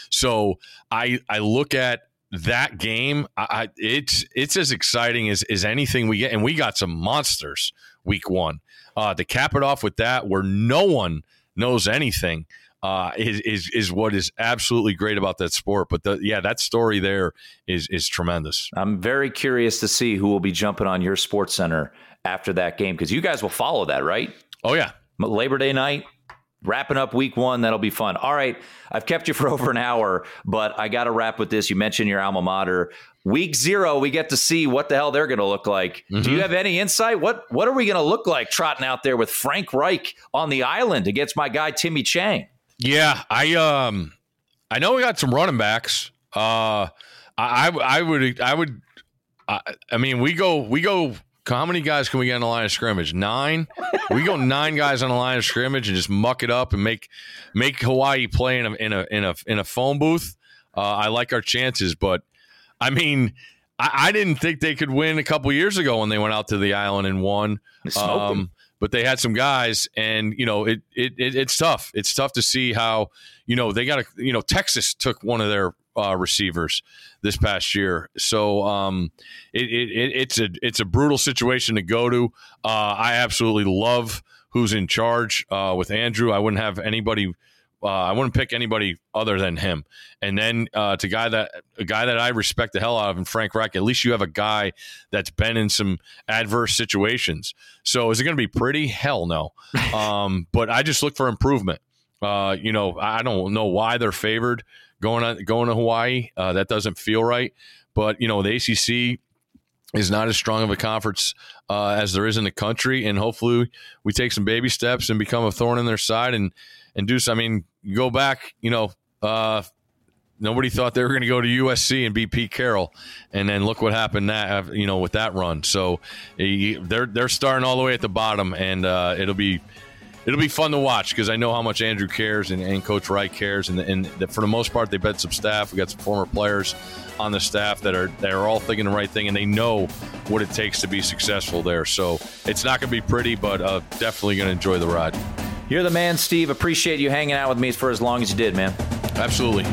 So I I look at that game. I, I it's it's as exciting as, as anything we get, and we got some monsters week one. Uh, to cap it off with that, where no one knows anything, uh, is, is is what is absolutely great about that sport. But the, yeah, that story there is is tremendous. I'm very curious to see who will be jumping on your Sports Center after that game, because you guys will follow that, right? Oh yeah, Labor Day night. Wrapping up week one, that'll be fun. All right, I've kept you for over an hour, but I got to wrap with this. You mentioned your alma mater. Week zero, we get to see what the hell they're going to look like. Mm-hmm. Do you have any insight? What What are we going to look like trotting out there with Frank Reich on the island against my guy Timmy Chang? Yeah, I um, I know we got some running backs. Uh, I I would I would I, I mean we go we go. How many guys can we get on the line of scrimmage? Nine? We go nine guys on the line of scrimmage and just muck it up and make make Hawaii play in a in a in a in a phone booth. Uh, I like our chances, but I mean, I, I didn't think they could win a couple years ago when they went out to the island and won. Um, but they had some guys, and you know, it, it it it's tough. It's tough to see how you know they got to you know Texas took one of their uh, receivers this past year, so um, it, it it's a it's a brutal situation to go to. Uh, I absolutely love who's in charge uh, with Andrew. I wouldn't have anybody. Uh, I wouldn't pick anybody other than him. And then uh, to guy that a guy that I respect the hell out of, and Frank Reich. At least you have a guy that's been in some adverse situations. So is it going to be pretty? Hell no. Um, but I just look for improvement. Uh, you know, I don't know why they're favored going on, going to Hawaii. Uh, that doesn't feel right. But you know, the A C C is not as strong of a conference uh, as there is in the country, and hopefully we take some baby steps and become a thorn in their side and and do. I mean, you go back, you know, uh, nobody thought they were going to go to U S C and beat Pete Carroll, and then look what happened that you know with that run. So they're they're starting all the way at the bottom, and uh, it'll be. It'll be fun to watch because I know how much Andrew cares and, and Coach Wright cares, and, and the, for the most part, they bet some staff. We got some former players on the staff that are that are all thinking the right thing, and they know what it takes to be successful there. So it's not going to be pretty, but uh, definitely going to enjoy the ride. You're the man, Steve. Appreciate you hanging out with me for as long as you did, man. Absolutely.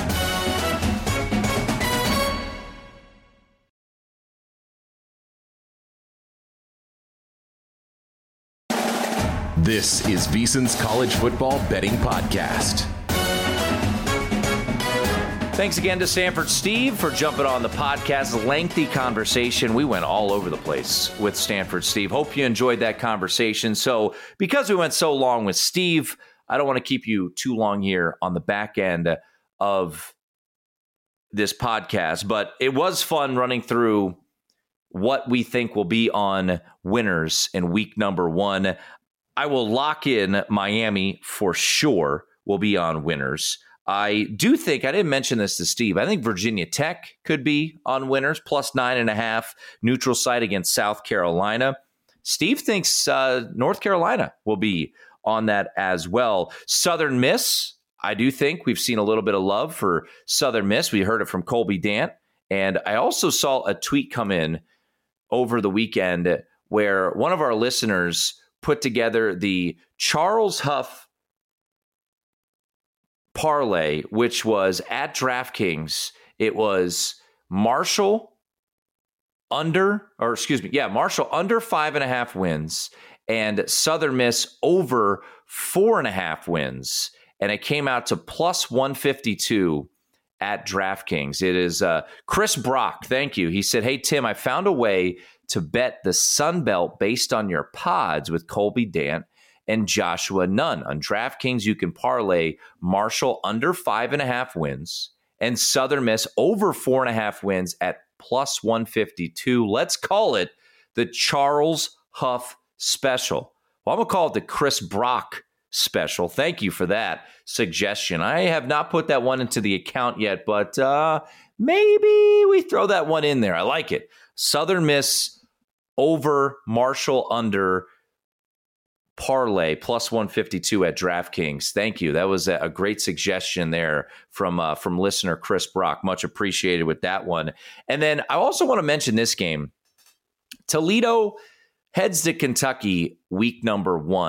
This is VSiN's College Football Betting Podcast. Thanks again to Stanford Steve for jumping on the podcast. Lengthy conversation. We went all over the place with Stanford Steve. Hope you enjoyed that conversation. So because we went so long with Steve, I don't want to keep you too long here on the back end of this podcast, but it was fun running through what we think will be on winners in week number one. I will lock in Miami for sure will be on winners. I do think, I didn't mention this to Steve, I think Virginia Tech could be on winners, plus nine and a half, neutral site against South Carolina. Steve thinks uh, North Carolina will be on that as well. Southern Miss, I do think we've seen a little bit of love for Southern Miss. We heard it from Colby Dant. And I also saw a tweet come in over the weekend where one of our listeners put together the Charles Huff parlay, which was at DraftKings. It was Marshall under, or excuse me, yeah, Marshall under five and a half wins and Southern Miss over four and a half wins. And it came out to plus one fifty-two at DraftKings. It is uh, Chris Brock. Thank you. He said, "Hey, Tim, I found a way to bet the Sun Belt based on your pods with Colby Dant and Joshua Nunn. On DraftKings, you can parlay Marshall under five and a half wins and Southern Miss over four and a half wins at plus one fifty-two. Let's call it the Charles Huff special." Well, I'm going to call it the Chris Brock special. Thank you for that suggestion. I have not put that one into the account yet, but uh, maybe we throw that one in there. I like it. Southern Miss over Marshall under parlay plus one fifty-two at DraftKings. Thank you. That was a great suggestion there from uh, from listener Chris Brock. Much appreciated with that one. And then I also want to mention this game. Toledo heads to Kentucky week number one.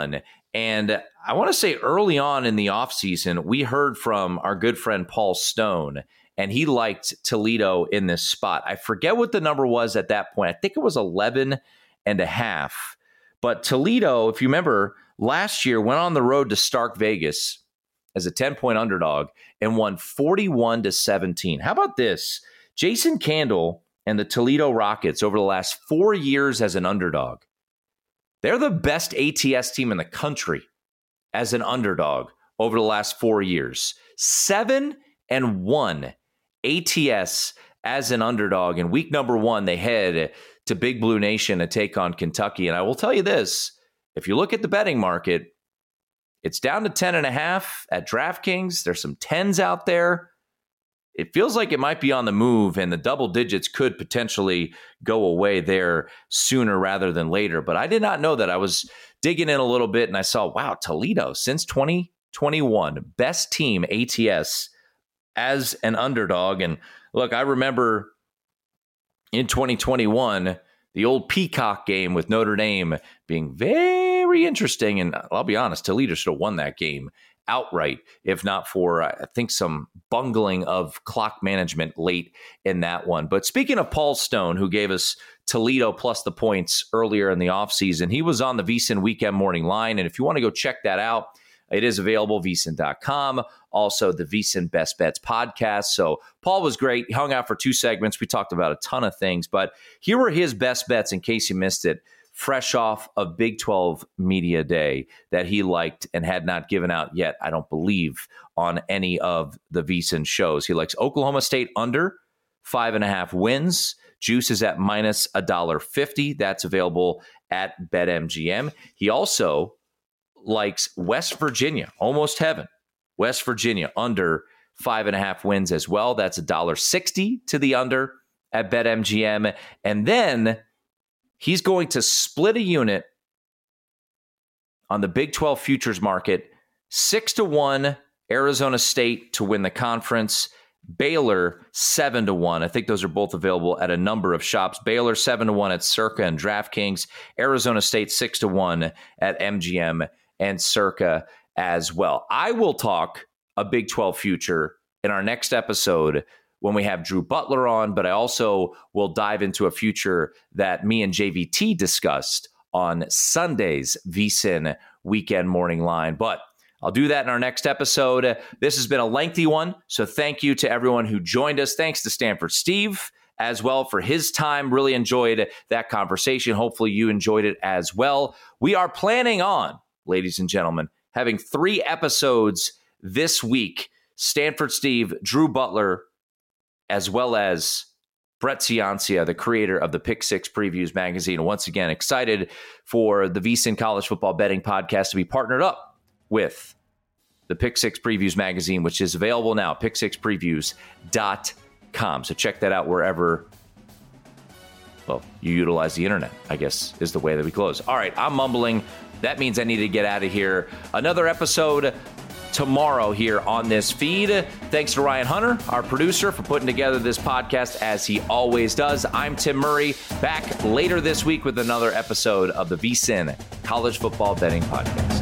And I want to say early on in the offseason, we heard from our good friend Paul Stone, and he liked Toledo in this spot. I forget what the number was at that point. I think it was eleven and a half. But Toledo, if you remember, last year went on the road to Stark Vegas as a ten-point underdog and won forty-one to seventeen. How about this? Jason Candle and the Toledo Rockets over the last four years as an underdog. They're the best A T S team in the country as an underdog over the last four years. Seven and one A T S as an underdog. In week number one, they head to Big Blue Nation to take on Kentucky. And I will tell you this, if you look at the betting market, it's down to ten and a half at DraftKings. There's some tens out there. It feels like it might be on the move, and the double digits could potentially go away there sooner rather than later. But I did not know that. I was digging in a little bit, and I saw, wow, Toledo, since twenty twenty-one, best team A T S as an underdog. And look, I remember in twenty twenty-one, the old Peacock game with Notre Dame being very interesting. And I'll be honest, Toledo should have won that game outright, if not for, I think, some bungling of clock management late in that one. But speaking of Paul Stone, who gave us Toledo plus the points earlier in the offseason, he was on the VSiN Weekend Morning Line. And if you want to go check that out, it is available, V S I N dot com. Also, the VSiN Best Bets podcast. So Paul was great. He hung out for two segments. We talked about a ton of things. But here were his best bets, in case you missed it, fresh off of Big twelve Media Day that he liked and had not given out yet, I don't believe, on any of the VSiN shows. He likes Oklahoma State under five and a half wins. Juice is at minus one dollar fifty. That's available at BetMGM. He also likes West Virginia, almost heaven. West Virginia under five and a half wins as well. That's one dollar sixty to the under at BetMGM. And then he's going to split a unit on the Big twelve futures market. Six to one, Arizona State to win the conference. Baylor, seven to one. I think those are both available at a number of shops. Baylor, seven to one at Circa and DraftKings. Arizona State, six to one at M G M and Circa as well. I will talk a Big twelve future in our next episode when we have Drew Butler on, but I also will dive into a future that me and J V T discussed on Sunday's VSiN Weekend Morning Line. But I'll do that in our next episode. This has been a lengthy one, so thank you to everyone who joined us. Thanks to Stanford Steve as well for his time. Really enjoyed that conversation. Hopefully you enjoyed it as well. We are planning on, ladies and gentlemen, having three episodes this week. Stanford Steve, Drew Butler, as well as Brett Ciancia, the creator of the Pick Six Previews magazine. Once again, excited for the VSiN College Football Betting Podcast to be partnered up with the Pick Six Previews magazine, which is available now, pick six previews dot com. So check that out wherever, well, you utilize the internet, I guess, is the way that we close. All right, I'm mumbling. That means I need to get out of here. Another episode tomorrow here on this feed. Thanks to Ryan Hunter, our producer, for putting together this podcast as he always does. I'm Tim Murray, back later this week with another episode of the VSiN College Football Betting Podcast.